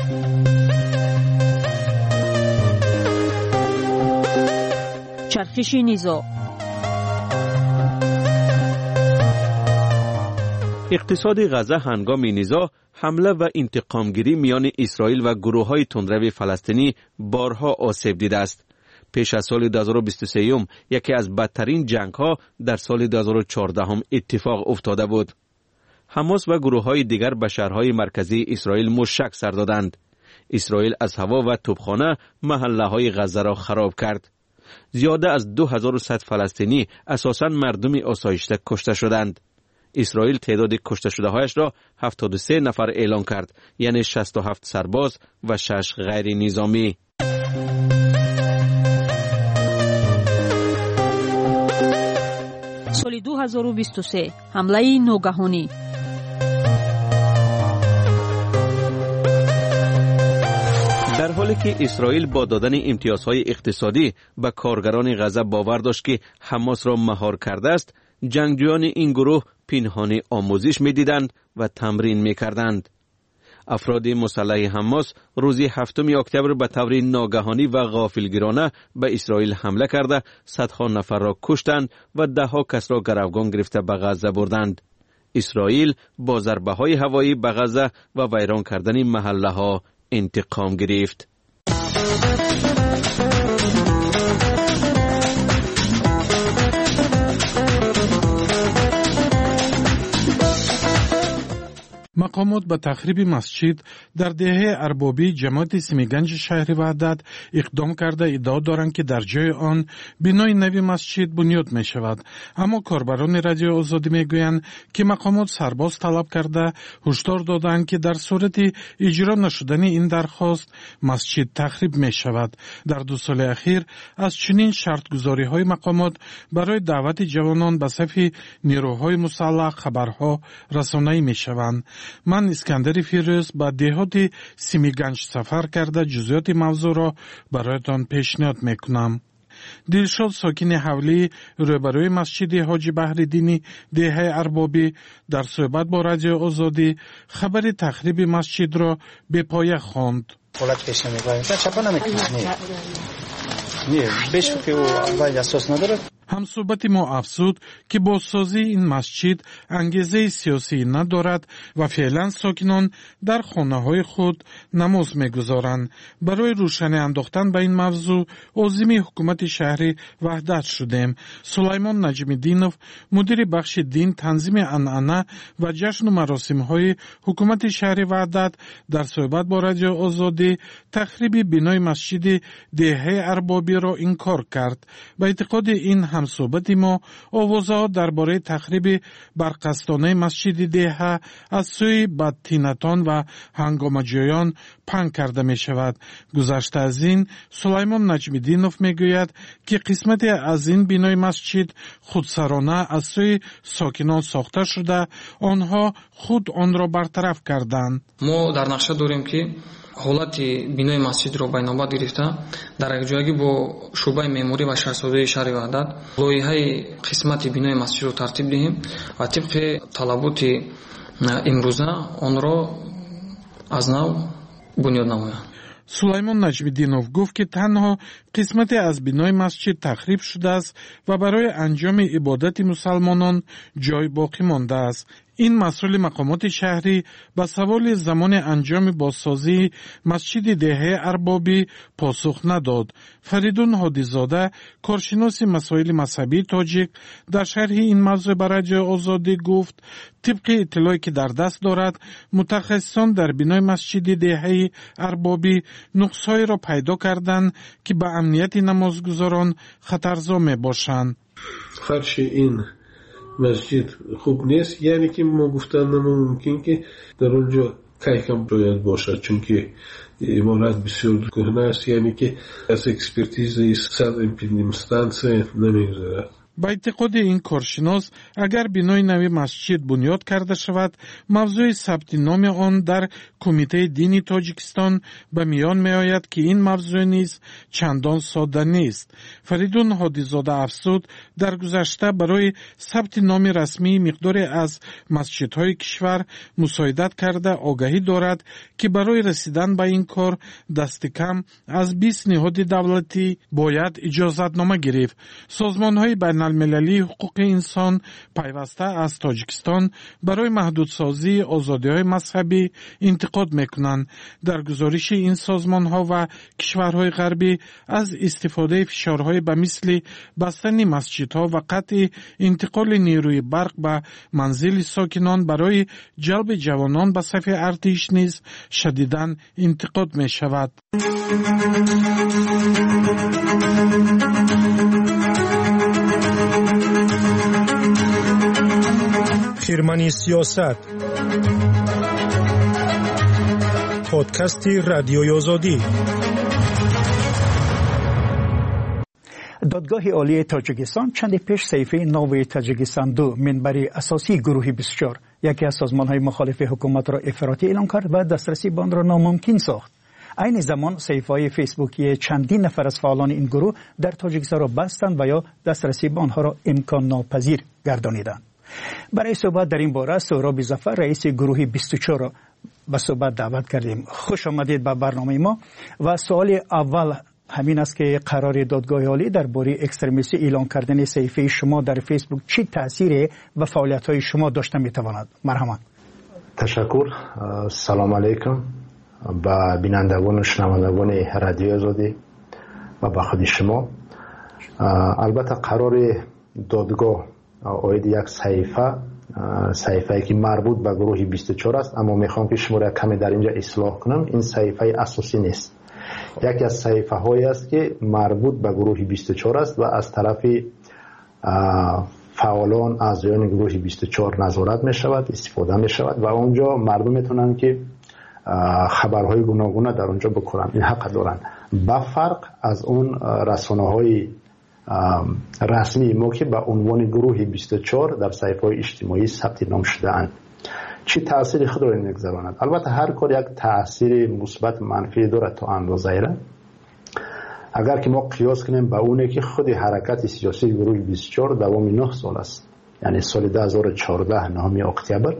چرخش نزاع. اقتصاد غزه هنگام نزاع، حمله و انتقامگیری میان اسرائیل و گروه‌های تندرو فلسطینی بارها آسیب دیده است. پیش از سال 2023 یکی از بدترین جنگ‌ها در سال 2014 اتفاق افتاده بود. حماس و گروه‌های دیگر به شهرهای مرکزی اسرائیل مشک سر دادند. اسرائیل از هوا و توپخانه محله‌های غزه را خراب کرد. زیاده از 2100 فلسطینی، اساساً مردم آسایشته، کشته شدند. اسرائیل تعداد کشته شده هایش را 73 نفر اعلام کرد، یعنی 67 سرباز و 6 غیر نظامی. سال 2023 حمله ناگهانی. در حالی که اسرائیل با دادن امتیازهای اقتصادی به کارگران غزه باور داشت که حماس را مهار کرده است، جنگجویان این گروه پنهانی آموزش می‌دیدند و تمرین می‌کردند. افراد مسلح حماس روز 7 اکتبر به طور ناگهانی و غافلگیرانه به اسرائیل حمله کرده صدها نفر را کشتند و ده‌ها کس را گروگان گرفته به غزه بردند. اسرائیل با ضربه‌های هوایی به غزه و ویران کردن محله‌ها انتقام گرفت. مقامات به تخریب مسجد در دهه اربابی جماعت سیمیگنج شهر وحدت اقدام کرده ادعا دارند که در جای آن بنای نوی مسجد بنیاد می شود. اما کاربران رادیو آزادی می گویند که مقامات سرباز طلب کرده هشدار دادند که در صورت اجرا نشدن این درخواست مسجد تخریب می شود. در 2 سال اخیر از چنین شرط گذاری های مقامات برای دعوت جوانان به صف نیروهای مسلح خبرها رسانه‌ای می شوند. من اسکندر فیروز با دهات سیمیگنج سفر کرده جزئیات موضوع را برایتان پیشنهاد میکنم. دلشاد ساکن حولی روبروی مسجد حاجی بحرالدین دهه اربابی در صحبت با رادیو آزادی خبر تخریب مسجد را به پایه خواند. حالت پیش نمی‌بریم چپا نمی‌کنیم. نه بیش که وای اساس نداره. همصحبت ما افزود که بازسازی این مسجد انگیزه سیاسی ندارد و فعلا ساکنان در خانه‌های خود نماز می‌گذارند. برای روشنی انداختن به این موضوع عازم حکومت شهر وحدت شدیم. سلیمان نجمی‌دینov مدیر بخش دین تنظیم عنعنه و جشن و مراسم‌های حکومت شهر وحدت در صحبت با رادیو آزادی تخریب بنای مسجد دهه اربابی را انکار کرد. به اعتقاد این همصحبت ما آوازها درباره تخریب برقصدانه مسجد دهه از سوی بدتینتان و هنگامجویان پنگ کرده می شود. گذشته از این سلیمان نجمی‌دینov می گوید که قسمت از این بنای مسجد خودسرانه از سوی ساکنان ساخته شده، آنها خود آن را برطرف کردند. ما در نقشه داریم که حالت بنای مسجد رو بینابر گرفته در یک جایی با شعبه معماری و شهرسازی شهر وحدت لایحه قسمت بنای مسجد رو ترتیب دهیم و طبق طلبات امروزه آن را از نو بنیاد نماییم. سلیمان نجمی‌دینov گفت که تنها قسمت از بنای مسجد تخریب شده است و برای انجام عبادت مسلمانان جای باقی مانده است. این مسئول مقامات شهری به سوال زمان انجام بازسازی مسجد دهه اربابی پاسخ نداد. فریدون هادیزاده کارشناس مسائل مذهبی تاجیک در شرح این موضوع به رادیو آزادی گفت طبق اطلاعی که در دست دارد متخصصان در بنای مسجد دهه اربابی نقصهایی را پیدا کردند که به امنیت نمازگزاران خطرزا می باشند. فرش این مسجد خوب نیست، یعنی که ما گفتن ممکن که در اونجا کیکم باید باشد، چون که عبارت بسیار کهنه است، یعنی که از اکسپرتیز صد اینستانس نمیگذرد. با اعتقاد این کارشناس اگر بنای نوی مسجد بنیاد کرده شود، موضوع ثبت نام آن در کمیته دینی تاجیکستان به میان می آید که این موضوع نیز چندان ساده نیست. فریدون هادیزاده افزود در گذشته برای ثبت نام رسمی مقداری از مسجدهای کشور مساعدت کرده آگاهی دارد که برای رسیدن به این کار دست کم از 20 نهاد دولتی باید اجازتنامه گرفت. سازمان‌های بین‌المللی حقوق انسان پیوسته از تاجیکستان برای محدودسازی آزادی‌های مذهبی انتقاد می‌کنند. در گزارش این سازمان‌ها و کشورهای غربی از استفاده فشارهای به مثل بستن مسجدها و قطع انتقال نیروی برق به منزل ساکنان برای جلب جوانان به صف ارتش نیز شدیداً انتقاد می‌شود. خیرمنی سیاست، پادکست رادیوی آزادی. دادگاه عالی تاجیکستان چند پیش صحیفه نو تاجیکستان 2 منبر اساسی گروه 24 یکی از سازمان‌های مخالف حکومت را افراطی اعلام کرد و دسترسی به آن را ناممکن ساخت. این زمان صحیفه‌های فیسبوکی چندین نفر از فعالان این گروه در تاجیکستان را بستند و یا دسترسی به آنها را امکان ناپذیر گردانیدند. برای صحبت در این باره سهراب ظفر رئیس گروه 24 را به صحبت دعوت کردیم. خوش آمدید به برنامه ما. و سوال اول همین است که قرار دادگاه عالی درباره اکستریمیستی اعلان کردن صحیفه شما در فیسبوک چی تأثیری و فعالیت‌های شما داشته می‌تواند؟ مرحمت. تشکر. سلام علیکم با بینندگان و شنوندگان رادیو آزادی و با خود شما. البته قرار دادگاه اوید یک صحیفه که مربوط به گروه 24 است، اما میخوام که شما را کمی در اینجا اصلاح کنم. این صحیفه اساسی نیست، یکی از صحیفه هایی است که مربوط به گروه 24 است و از طرف فعالان اعضایان گروه 24 نظارت می شود، استفاده می شود و اونجا مردم میتونن که خبرهای گوناگون در اونجا بکنن. این حق دارن، با فرق از اون رسانه های رسمی ما که به عنوان گروه 24 در صحیفه‌های اجتماعی ثبت نام شده اند. چی تأثیری خود را میگذارند؟ البته هر کار یک تأثیر مثبت منفی دارد تا اندازه‌ای را. اگر که ما قیاس کنیم با اونه که خود حرکت سیاسی گروه 24 دوام 9 سال است، یعنی سال 2014 9 اکتبر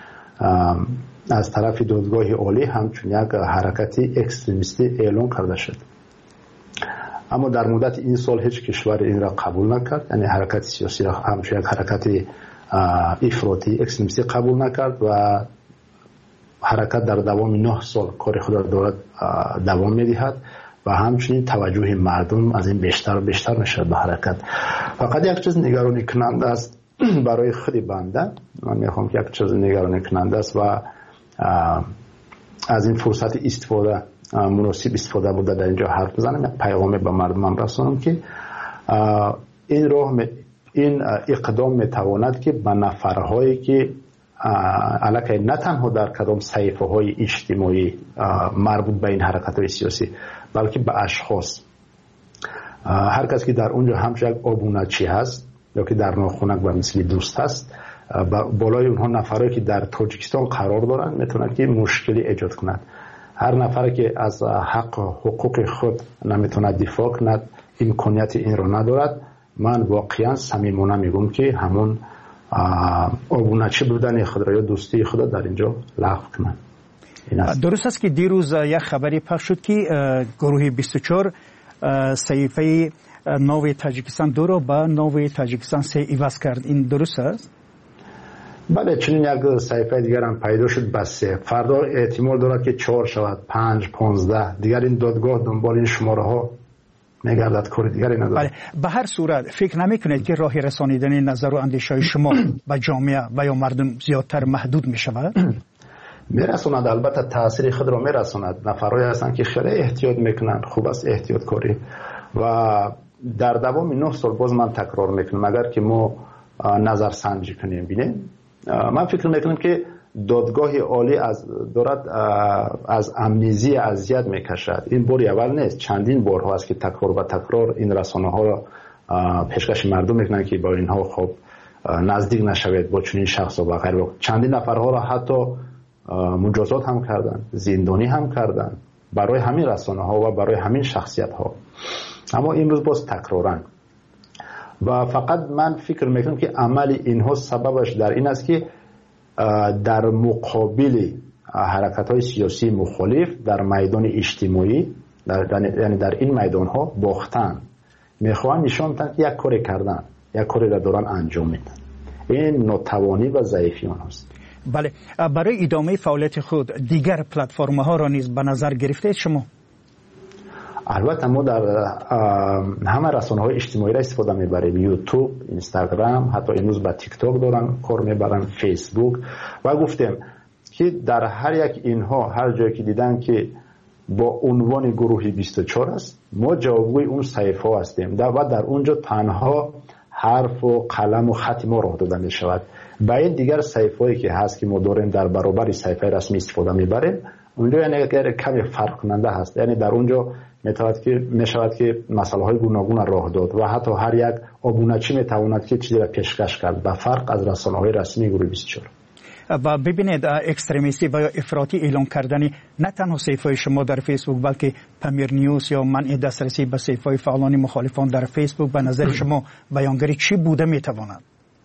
از طرف دادگاه عالی همچون یک حرکت اکستریمیستی اعلان کرده شد، اما در مدت این سال هیچ کشور این را قبول نکرد، یعنی حرکت سیاسی را همچون یک حرکت افراطی اکستریمیستی قبول نکرد و حرکت در دوام 9 سال کار خود را دارد دوام می‌دهد و همچنین توجه مردم از این بیشتر و بیشتر میشد به حرکت. فقط یک چیز نگرانی کننده است برای خود بنده، من میخوام که یک چیز نگرانی کننده است و از این فرصت استفاده مناسب استفاده بوده در اینجا حرف بزنم، یک پیغامی به مردمم رسانم که این اقدام میتواند که به نفرهایی که علاقه نه تنها در کدام صحیفه های اجتماعی مربوط به این حرکت های سیاسی، بلکه به اشخاص، هر کس که در اونجا همچه یک آبونچی هست یا که در ناخونک و مثل دوست هست، بالای اونها نفرهایی که در تاجیکستان قرار دارند میتونه که مشکلی ایجاد کند. هر نفر که از حق حقوق خود نمیتونه دفاع کند، امکانیت این رو ندارد، من واقعا صمیمانه میگم که همون آبونچی بودن خود را یا دوستی خود در اینجا لغو کنند. درست است که دیروز یک خبری پخش شد که گروه 24 صحیفه نو تاجیکستان 2 را به نو تاجیکستان 3 عوض کرد. این درست است؟ بله، چنین یک صحیفه دیگر هم پیدا شد بس فردا احتمال دارد که 4 شود، 5، 15 دیگر. این دادگاه دنبال این شماره ها میگردد، کار دیگری ندارد. بله، به هر صورت فکر نمیکنید که راه رسانیدن نظر و اندیشه شما به جامعه و یا مردم زیادتر محدود می شود؟ میرساند، البته تاثیر خود را میرساند. نفرایی هستند که خیلی احتیاط میکنند، خوب است احتیاط کاری و در دوام 9 سال باز من تکرار میکنم اگر که ما نظر سنجی کنیم بینیم، من فکر میکنم که دادگاه عالی از امنیزی اذیت میکشد. این بار اول نیست، چندین بار هست که تکرار و تکرار این رسانه ها را پیشکش مردم میکنن که با اینها خب نزدیک نشوید با چنین شخص و غیره. چندین نفرها را حتی مجازات هم کردن، زندانی هم کردن برای همین رسانه ها و برای همین شخصیت ها. اما امروز باز تکرارن و فقط من فکر میکنم که عمل اینها سببش در این است که در مقابل حرکت های سیاسی مخالف در میدان اجتماعی یعنی در این میدان ها باختن، میخوان نشان بدن که یک کاری کردن، یک کاری را دارن انجام میدن. این ناتوانی و ضعیفی آنهاست. بله، برای ادامه فعالیت خود دیگر پلتفرم ها را نیز به نظر گرفته شما؟ البته ما در همه رسانه های اجتماعی را استفاده میبریم، یوتیوب، اینستاگرام، حتی امروز با تیک تاک دارن کار میبرن، فیسبوک. و گفتیم که در هر یک اینها هر جایی که دیدن که با عنوان گروه 24 است، ما جوابگوی اون صحیفه ها هستیم و در اونجا تنها حرف و قلم و خط ما راه داده می شود. با این دیگر صحیفه هایی که هست که ما داریم در برابر صحیفه رسمی استفاده میبریم، اونجا یعنی کمی فرق کننده هست. یعنی در اونجا می شود که مسئله های گوناگون راه داد و حتی هر یک آبونچی می تواند که چیزی را پیشکش کرد، به فرق از رسانه های رسمی گروه 24. و ببینید اکستریمیستی و یا افراطی اعلام کردنی نه تنها صفحه شما در فیسبوک بلکه پمیر نیوز یا منع دسترسی به صفحه فعالان مخالفان در فیسبوک، به نظر شما بیانگری چی بوده میتواند؟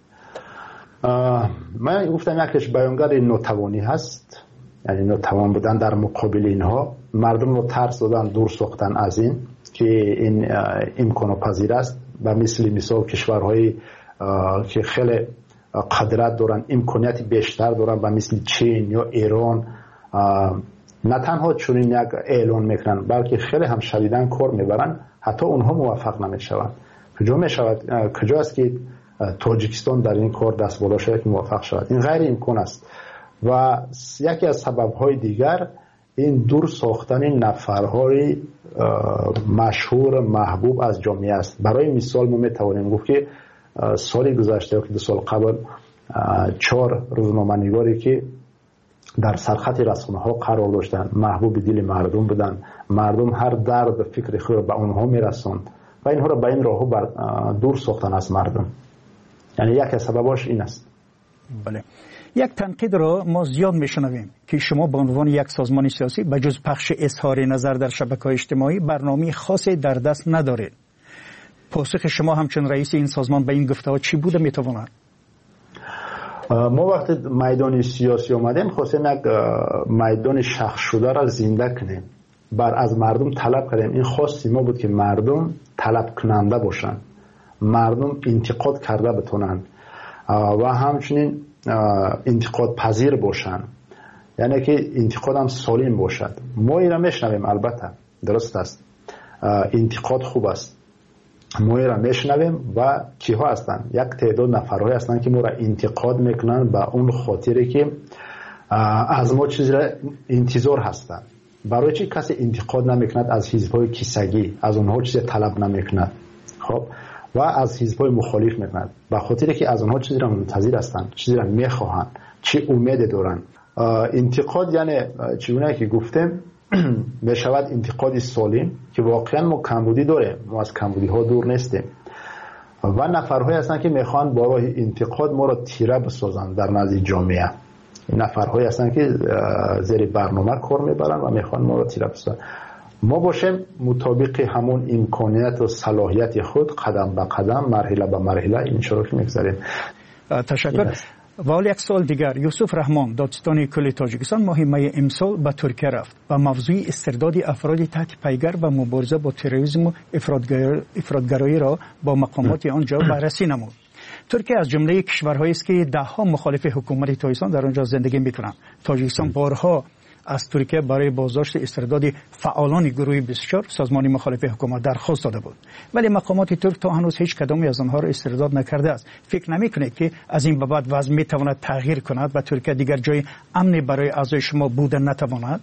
من گفتم یکیش بیانگر ناتوانی هست، یعنی ناتوان بودن در مقابل اینها، مردم رو ترس دادن، دور ساختن از این که این امکان پذیر است. و مثال کشورهایی که خیلی قدرت دارن، امکانیت بیشتر دارن و مثل چین یا ایران نه تنها چون این یک اعلان میکنن بلکه خیلی هم شدیدن کار میبرن، حتی اونها موفق نمیشوند. کجا است که تاجیکستان در این کار دست بالا شده که موفق شود؟ این غیر امکان است. و یکی از سبب‌های دیگر این دور ساختن نفرهای مشهور محبوب از جامعه است. برای مثال ما میتوانیم گفت که سالی گذشته که 2 سال قبل 4 روزنامه‌نگاری که در سرخط رسانه ها قرار داشتند محبوب دل مردم بودند، مردم هر درد و فکر خود به اونها میرساند و اینها را به این راه دور ساختن از مردم. یعنی یک از سبباش این است. بله، یک تنقید را ما زیاد میشنویم که شما به عنوان یک سازمان سیاسی به جز پخش اظهار نظر در شبکه‌های اجتماعی برنامه خاصی در دست ندارید. پاسخ شما همچون رئیس این سازمان به این گفته‌ها چی بوده میتواند؟ ما وقتی میدان سیاسی آمدیم خواستیم یک میدان شخص شده را زنده کنیم، از مردم طلب کردیم. این خواستی ما بود که مردم طلب کننده باشند، مردم انتقاد کرده بتونن و همچنین انتقاد پذیر باشن، یعنی که انتقاد هم سالم باشد. ما این را میشنویم، البته درست است، انتقاد خوب است، ما این را میشنویم و کیها هستن؟ یک تعداد نفرهای هستن که ما را انتقاد میکنن به اون خاطری که از ما چیزی را انتظار هستن. برای چی کسی انتقاد نمیکند از حزب‌های کیسگی؟ از اونها چیزی طلب نمیکند. خب و از حزب‌های مخالف میکند به خاطری که از اونها چیزی را منتظر هستند، چیزی را میخواهند، چه امید دارن. انتقاد یعنی چگونه که گفتم میشود انتقادی سالم که واقعا ما کمبودی داریم، ما از کمبودی ها دور نیستیم و نفرهایی هستند که میخوان با راه انتقاد ما را تیره بسازند در نزد جامعه. نفرهایی هستند که زیر برنامه کار میبرن و میخوان ما را تیره بسازند. ما باشیم مطابق همون امکانیت و صلاحیت خود قدم به قدم، مرحله به مرحله این شروع میگذاریم. تشکر. و حالا یک سوال دیگر، یوسف رحمان دادستان کل تاجیکستان ماه می امسال به ترکیه رفت و موضوع استرداد افراد تحت پیگر و مبارزه با تروریسم و افراطگرایی را با مقامات آنجا بررسی نمود. ترکیه از جمله کشورهایی است که دهها مخالف حکومت تاجیکستان در آنجا زندگی می‌کنند. تاجیکستان بارها از ترکیه برای بازداشت استرداد فعالان گروه 24 سازمان مخالف حکومت درخواست داده بود، ولی مقامات ترک تا هنوز هیچ کدامی از آنها را استرداد نکرده است. فکر نمی‌کنید که از این بعد وضع می‌تواند تغییر کند و ترکیه دیگر جای امنی برای اعضای شما بودن نتواند؟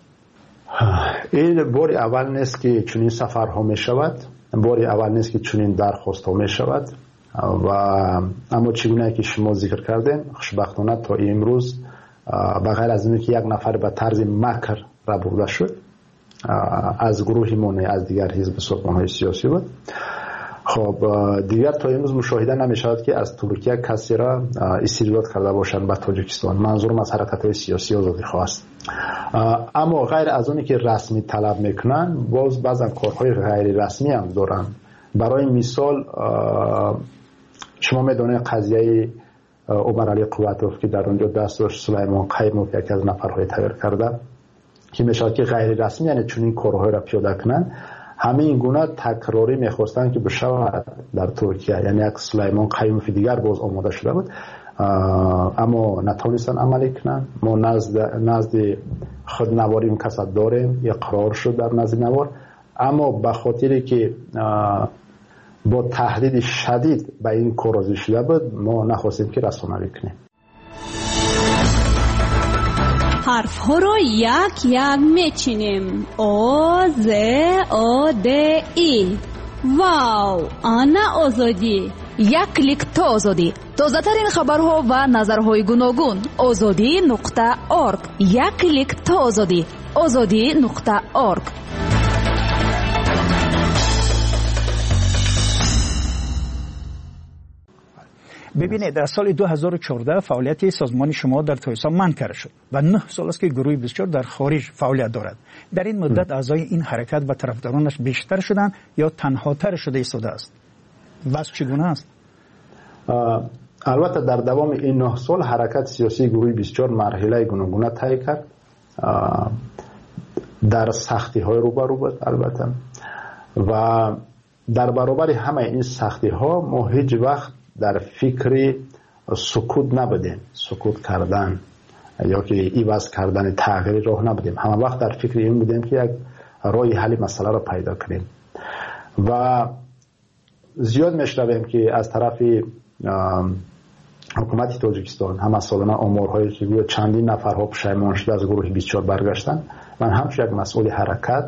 این بار اول نیست که چنین سفرها می‌شود، بار اول نیست که چنین درخواست‌ها می‌شود و اما چگونه که شما ذکر کردین خوشبختانه تا امروز بغیر از اینکه یک نفر به طرز مکر را برده شد از گروه مونه از دیگر حزب سازمان‌های سیاسی بود. خب دیگر تا امروز مشاهده نمی شود که از ترکیه کسی را استرداد کرده باشند به تاجیکستان. منظورم از حرکت‌های سیاسی آزادی خواست. اما غیر از اونی که رسمی طلب میکنن باز بعضا کارهای غیر رسمی هم دارن. برای مثال شما میدونید قضیه عمر علی قوتوف که در اونجا دست داشت سلیمان قیموف یکی از نفرهای تغییر کرده که میشود که غیر رسمی یعنی چون این کارهای را پیاده کنن همه این گونه تکراری میخواستن که بشود در ترکیه. یعنی یک سلیمان قیموف دیگر باز آماده شده بود اما نتونستن عملی کنن. ما نزد خود نواری اون کسا داریم یا قرار شد در نزد نوار اما به خاطری که با تهدید شدید به این کار شده بود ما نخواستیم که رسانه‌ای کنیم. حرف ها رو یک یک میچینیم. او ز او د ای. واو آنا آزادی. یک کلیک تا آزادی. تازه ترین خبرها و نظرهای گوناگون. azadi.org. یک کلیک تا آزادی. azadi.org. ببینید در سال 2014 فعالیت سازمان شما در تایسان منع شد و 9 سال است که گروه 24 در خارج فعالیت دارد. در این مدت اعضای این حرکت و طرفدارانش بیشتر شدن یا تنها تر شده ایستاده است؟ وضع چگونه است؟ البته در دوام این 9 سال حرکت سیاسی گروه 24 مرحله گوناگون طی کرد. در سختی های روبرو بود البته و در برابر همه این سختی ها ما هیچ وقت در فکر سکوت نبودیم، سکوت کردن یا که عوض کردن تغییر راه نبودیم. همه وقت در فکر این بودیم که یک راه حل مسئله را پیدا کنیم و زیاد میشنویم که از طرف حکومت تاجیکستان هم سالانه آمارهایی که چندین نفرها پشیمان شده از گروه 24 برگشتن. من همچون یک مسئول حرکت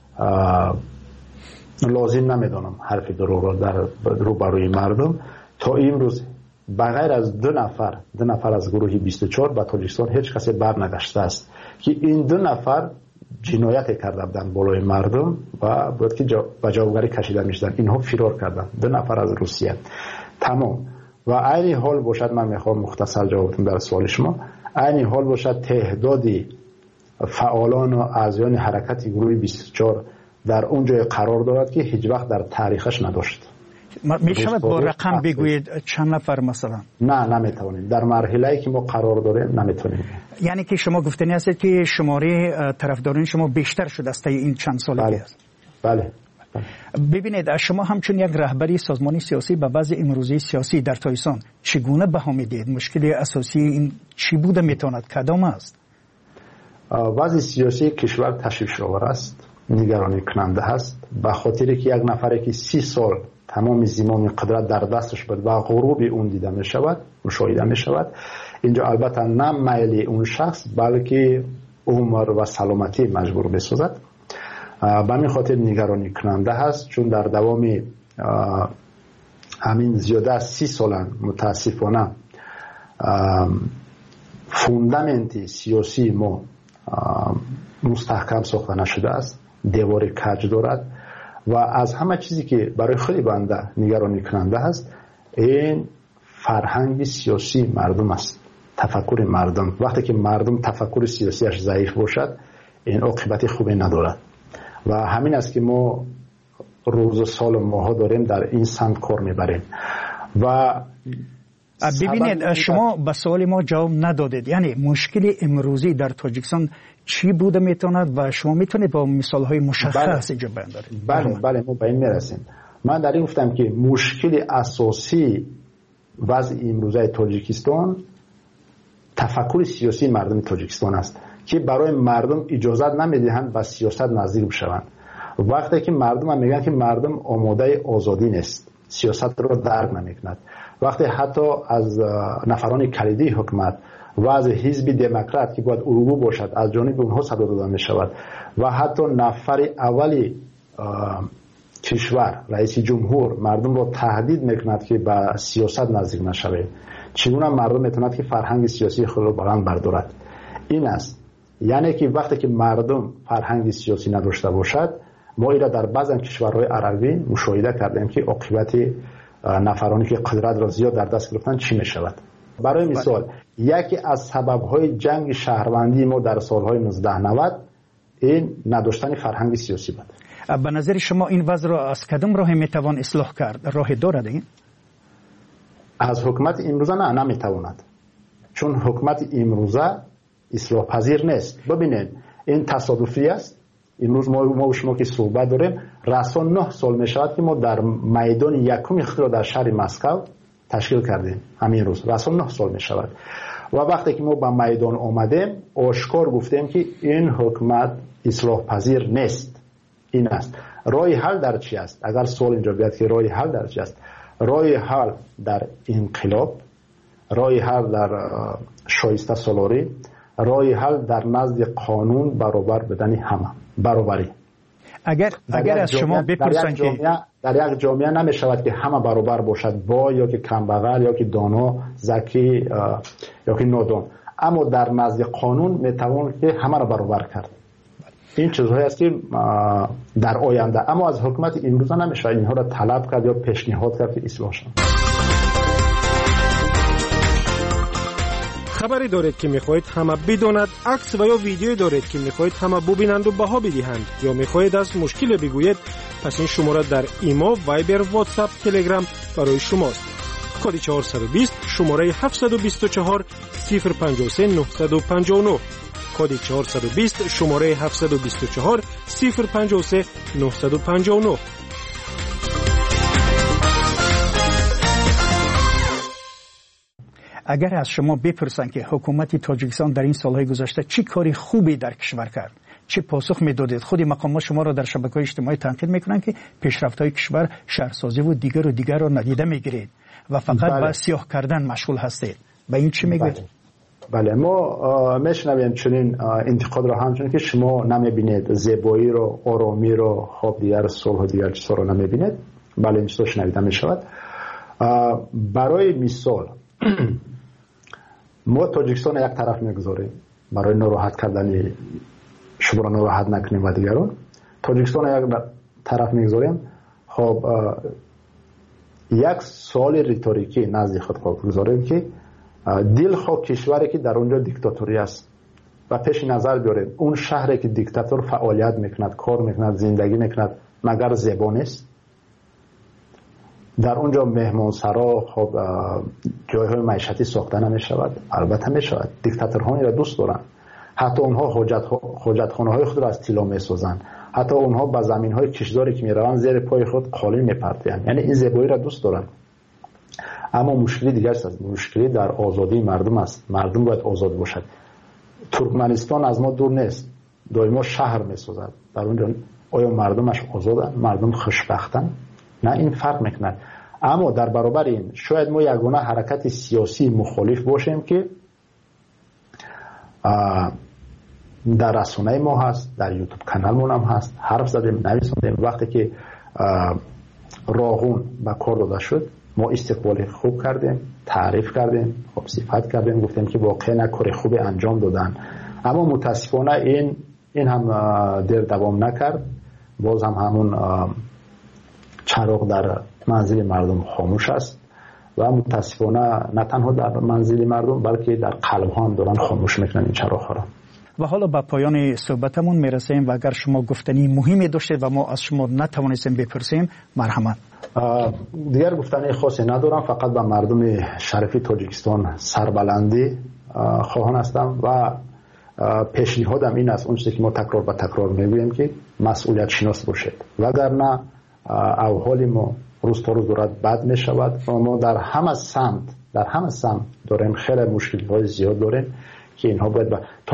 لازم نمیدونم حرف دروغ را در روبروی مردم. تا امروز بغیر از دو نفر از گروه 24 به تاجیکستان هیچ کسی برنگشته است که این 2 نفر جنایت کرده بودند بالای مردم و بود که به جوابگری کشیده میشدن. اینها فرار کردن. 2 نفر از روسیه. تمام. و عین حال باشد، من میخوام مختصر جواب بدم در سوال شما، عین حال باشد تعدادی فعالان و اعضایان حرکت گروه 24 در اون جای قرار دارد که هیچ وقت در تاریخش نداشت. میشود با رقم بگویید چند نفر مثلا؟ نه نمیتونیم. در مرحله‌ای که ما قرار داریم نمیتونیم. یعنی که شما گفتنی هستید که شماره طرفداران شما بیشتر شده است این چند سالگی است. بله. ببینید شما همچون یک رهبری سازمان سیاسی به وضع امروزی سیاسی در تایسان چگونه بها میدید؟ مشکل اساسی این چی بوده میتواند کدام است؟ وضع سیاسی کشور تشویش‌آور است، نگرانی کننده است، به خاطری که یک نفری که 30 سال تمام زمام قدرت در دستش بود و غروب اون دیده می شود، مشاهده می شود. اینجا البته نه میل اون شخص بلکه عمر و سلامتی مجبور بسازد. به همین خاطر نگرانی کننده هست، چون در دوام همین زیاده از 30 سال متاسفانه فوندامنت سیاسی ما مستحکم ساخته نشده است، دیوار کج دارد و از همه چیزی که برای خیلی بنده نگرانی کننده است این فرهنگ سیاسی مردم است، تفکر مردم. وقتی که مردم تفکر سیاسیش ضعیف باشد این عاقبت خوبی ندارد و همین است که ما روز و سال و ماها داریم در این سمت کار میبریم. و ببینید شما به سوال ما جواب ندادید، یعنی مشکل امروزی در تاجیکستان چی بوده میتواند و شما میتونید با مثال های مشخص اینجا بیان دارید؟ بله ما به این میرسیم. من در این گفتم که مشکل اساسی وضع امروزی تاجیکستان تفکر سیاسی مردم تاجیکستان است که برای مردم اجازه نمیدهند به سیاست نزدیک بشوند. وقتی که مردم هم میگن که مردم آماده آزادی نیست، سیاست رو درک نمیکند، وقتی حتی از نفران کلیدی حکومت و از حزب دموکرات که باید اروگو باشد از جانب اونها صدا داده می شود و حتی نفر اولی کشور رئیس جمهور مردم رو تهدید میکند که به سیاست نزدیک نشوید، چگونه مردم میتوند که فرهنگ سیاسی خود رو بلند بردارد؟ این است، یعنی که وقتی که مردم فرهنگ سیاسی نداشته باشد، ما اینا در بعضی کشورهای عربی مشاهده کردیم که عاقبت نفرانی که قدرت را زیاد در دست گرفتن چی میشود. برای مثال یکی از سبب‌های جنگ شهروندی ما در سالهای 1990 این نداشتن فرهنگ سیاسی بود. به نظر شما این وضع را از کدام راه میتوان اصلاح کرد؟ راه دارد این؟ از حکومت امروزه نه، نمیتواند، چون حکومت امروزه اصلاح پذیر نیست. ببینید این تصادفی است. امروز ما و شما که صحبت داریم، رسان 9 سال میشود که ما در میدان یکم خود در شهر مسکو تشکیل کردیم. همین روز رسان 9 سال میشود و وقتی که ما به میدان آمدیم آشکار گفتیم که این حکومت اصلاح پذیر نیست. این است راه حل در چی است؟ اگر سوال اینجا بیاد که راه حل در چی است، راه حل در انقلاب، راه حل در شایسته سالاری، راه حل در نزد قانون برابر بدن همه، برابری. اگر از شما بپرسن که در یک جامعه نمی شود که همه برابر باشد، با یا که کمبغل یا که دانا، ذکی یا که نادان، اما در نزد قانون می توان که همه را برابر کرد. این چیزهایی است که در آینده، اما از حکومت امروزه نمی شود اینها را طلب کرد یا پیشنهاد کرد که اصلاح شود. خبری دارید که میخواهید همه بداند، عکس و یا ویدیویی دارید که میخواهید همه ببینند و بها بدهند، یا میخواهید از مشکل بگویید، پس این شماره در ایما، وایبر، واتساپ، تلگرام برای شماست. کد 420 شماره 724 053 959. کد 420 شماره 724 053 959. اگر از شما بپرسن که حکومت تاجیکستان در این سالهای گذشته چی کاری خوبی در کشور کرد، چه پاسخ میدادید؟ خود مقامات شما را در شبکه‌های اجتماعی تنقید میکنن که پیشرفت‌های کشور شهرسازی و دیگر را ندیده میگیرید و فقط به سیاه کردن مشغول هستید. به این چی میگوید؟ بله، ما میشنویم چنین انتقاد را، همچنین که شما نمیبینید زیبایی رو، آرامی رو، خواب دیگر صلح و دیگر چیزا رو نمیبینید. بله، این چیزا شنیده میشود. برای مثال ما تاجیکستان یک طرف میگذاریم برای ناراحت کردن شما را ناراحت نکنیم و دیگران. تاجیکستان یک طرف میگذاریم. خب یک سوال ریتوریکی نزد خود گذاریم که دلخواه کشوری که در اونجا دیکتاتوری است و پیش نظر بیاریم اون شهری که دیکتاتور فعالیت میکند، کار میکند، زندگی میکند، مگر زیبا نیست؟ در اونجا مهمانسرا، خب جایهای معیشتی ساخته نمیشود؟ البته میشود. دیکتاتورها را دوست دارن. حتی اونها حاجتخانه های خود را از طلا میسازند. حتی اونها با زمین های کشداری که میروند زیر پای خود قالین میپرتند. یعنی این زیبایی را دوست دارن. اما مشکلی دیگر است. مشکلی در آزادی مردم است. مردم باید آزاد باشد. ترکمنستان از ما دور نیست. دائما شهر میسازد. در اونجا آیا مردمش آزادن؟ مردم خوشبختن؟ نه، این فرق میکند. اما در برابر این شاید ما یگانه حرکت سیاسی مخالف باشیم که در رسانه ما هست، در یوتیوب کانال هم هست، حرف زدیم، نویساندیم. وقتی که راغون به کار داده شد ما استقبال خوب کردیم، تعریف کردیم، خب صفت کردیم، گفتیم که واقعا کار خوب انجام دادن. اما متاسفانه این هم دیر دوام نکرد. باز هم همون چراغ در منزل مردم خاموش است و متاسفانه نه تنها در منزل مردم بلکه در قلب ها هم دارن خاموش میکنن این چراغ ها را. و حالا به پایان صحبتمون میرسیم و اگر شما گفتنی مهمی داشتید و ما از شما نتوانستیم بپرسیم، مرحمت. دیگر گفتنی خاصی ندارم، فقط به مردم شرفی تاجیکستان سربلندی خواهان هستم و پیشنهادم این است، اون چیزی که ما تکرار به تکرار میگوییم که مسئولیت شناس باشید، وگرنه احوال ما روز تا روز دارد بد می شود و ما در همه سمت داریم خیلی مشکل‌های زیاد داریم که اینها باید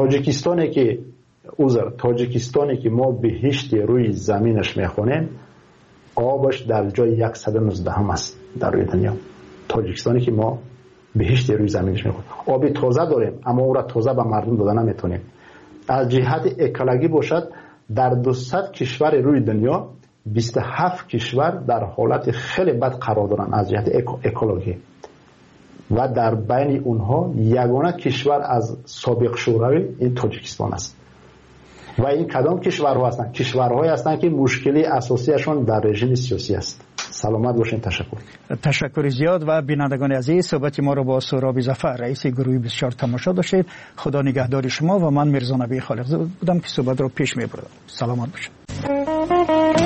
تاجیکستانی که ما بهشت روی زمینش میخونیم آبش در جای 119 هم است در روی دنیا. تاجیکستانی که ما بهشت روی زمینش میخونیم، آب تازه داریم اما اون را تازه به مردم دادن نمیتونیم. از جهت اکولوژی باشد در 200 کشور روی دنیا 27 کشور در حالت خیلی بد قرار دارن از جهت اکولوژی و در بین اونها یگانه کشور از سابق شوروی این تاجیکستان است. و این کدام کشورها هستند؟ کشورهایی هستند که مشکلی اساسیشون در رژیم سیاسی است. سلامت باشین. تشکر زیاد. و بینندگان عزیز، صحبت ما را با سهراب ظفر رئیس گروه 24 تماشا داشتید. خدا نگهدار شما و من میرزا نبی خالق بودم که صحبت را پیش میبردم. سلامت باشید.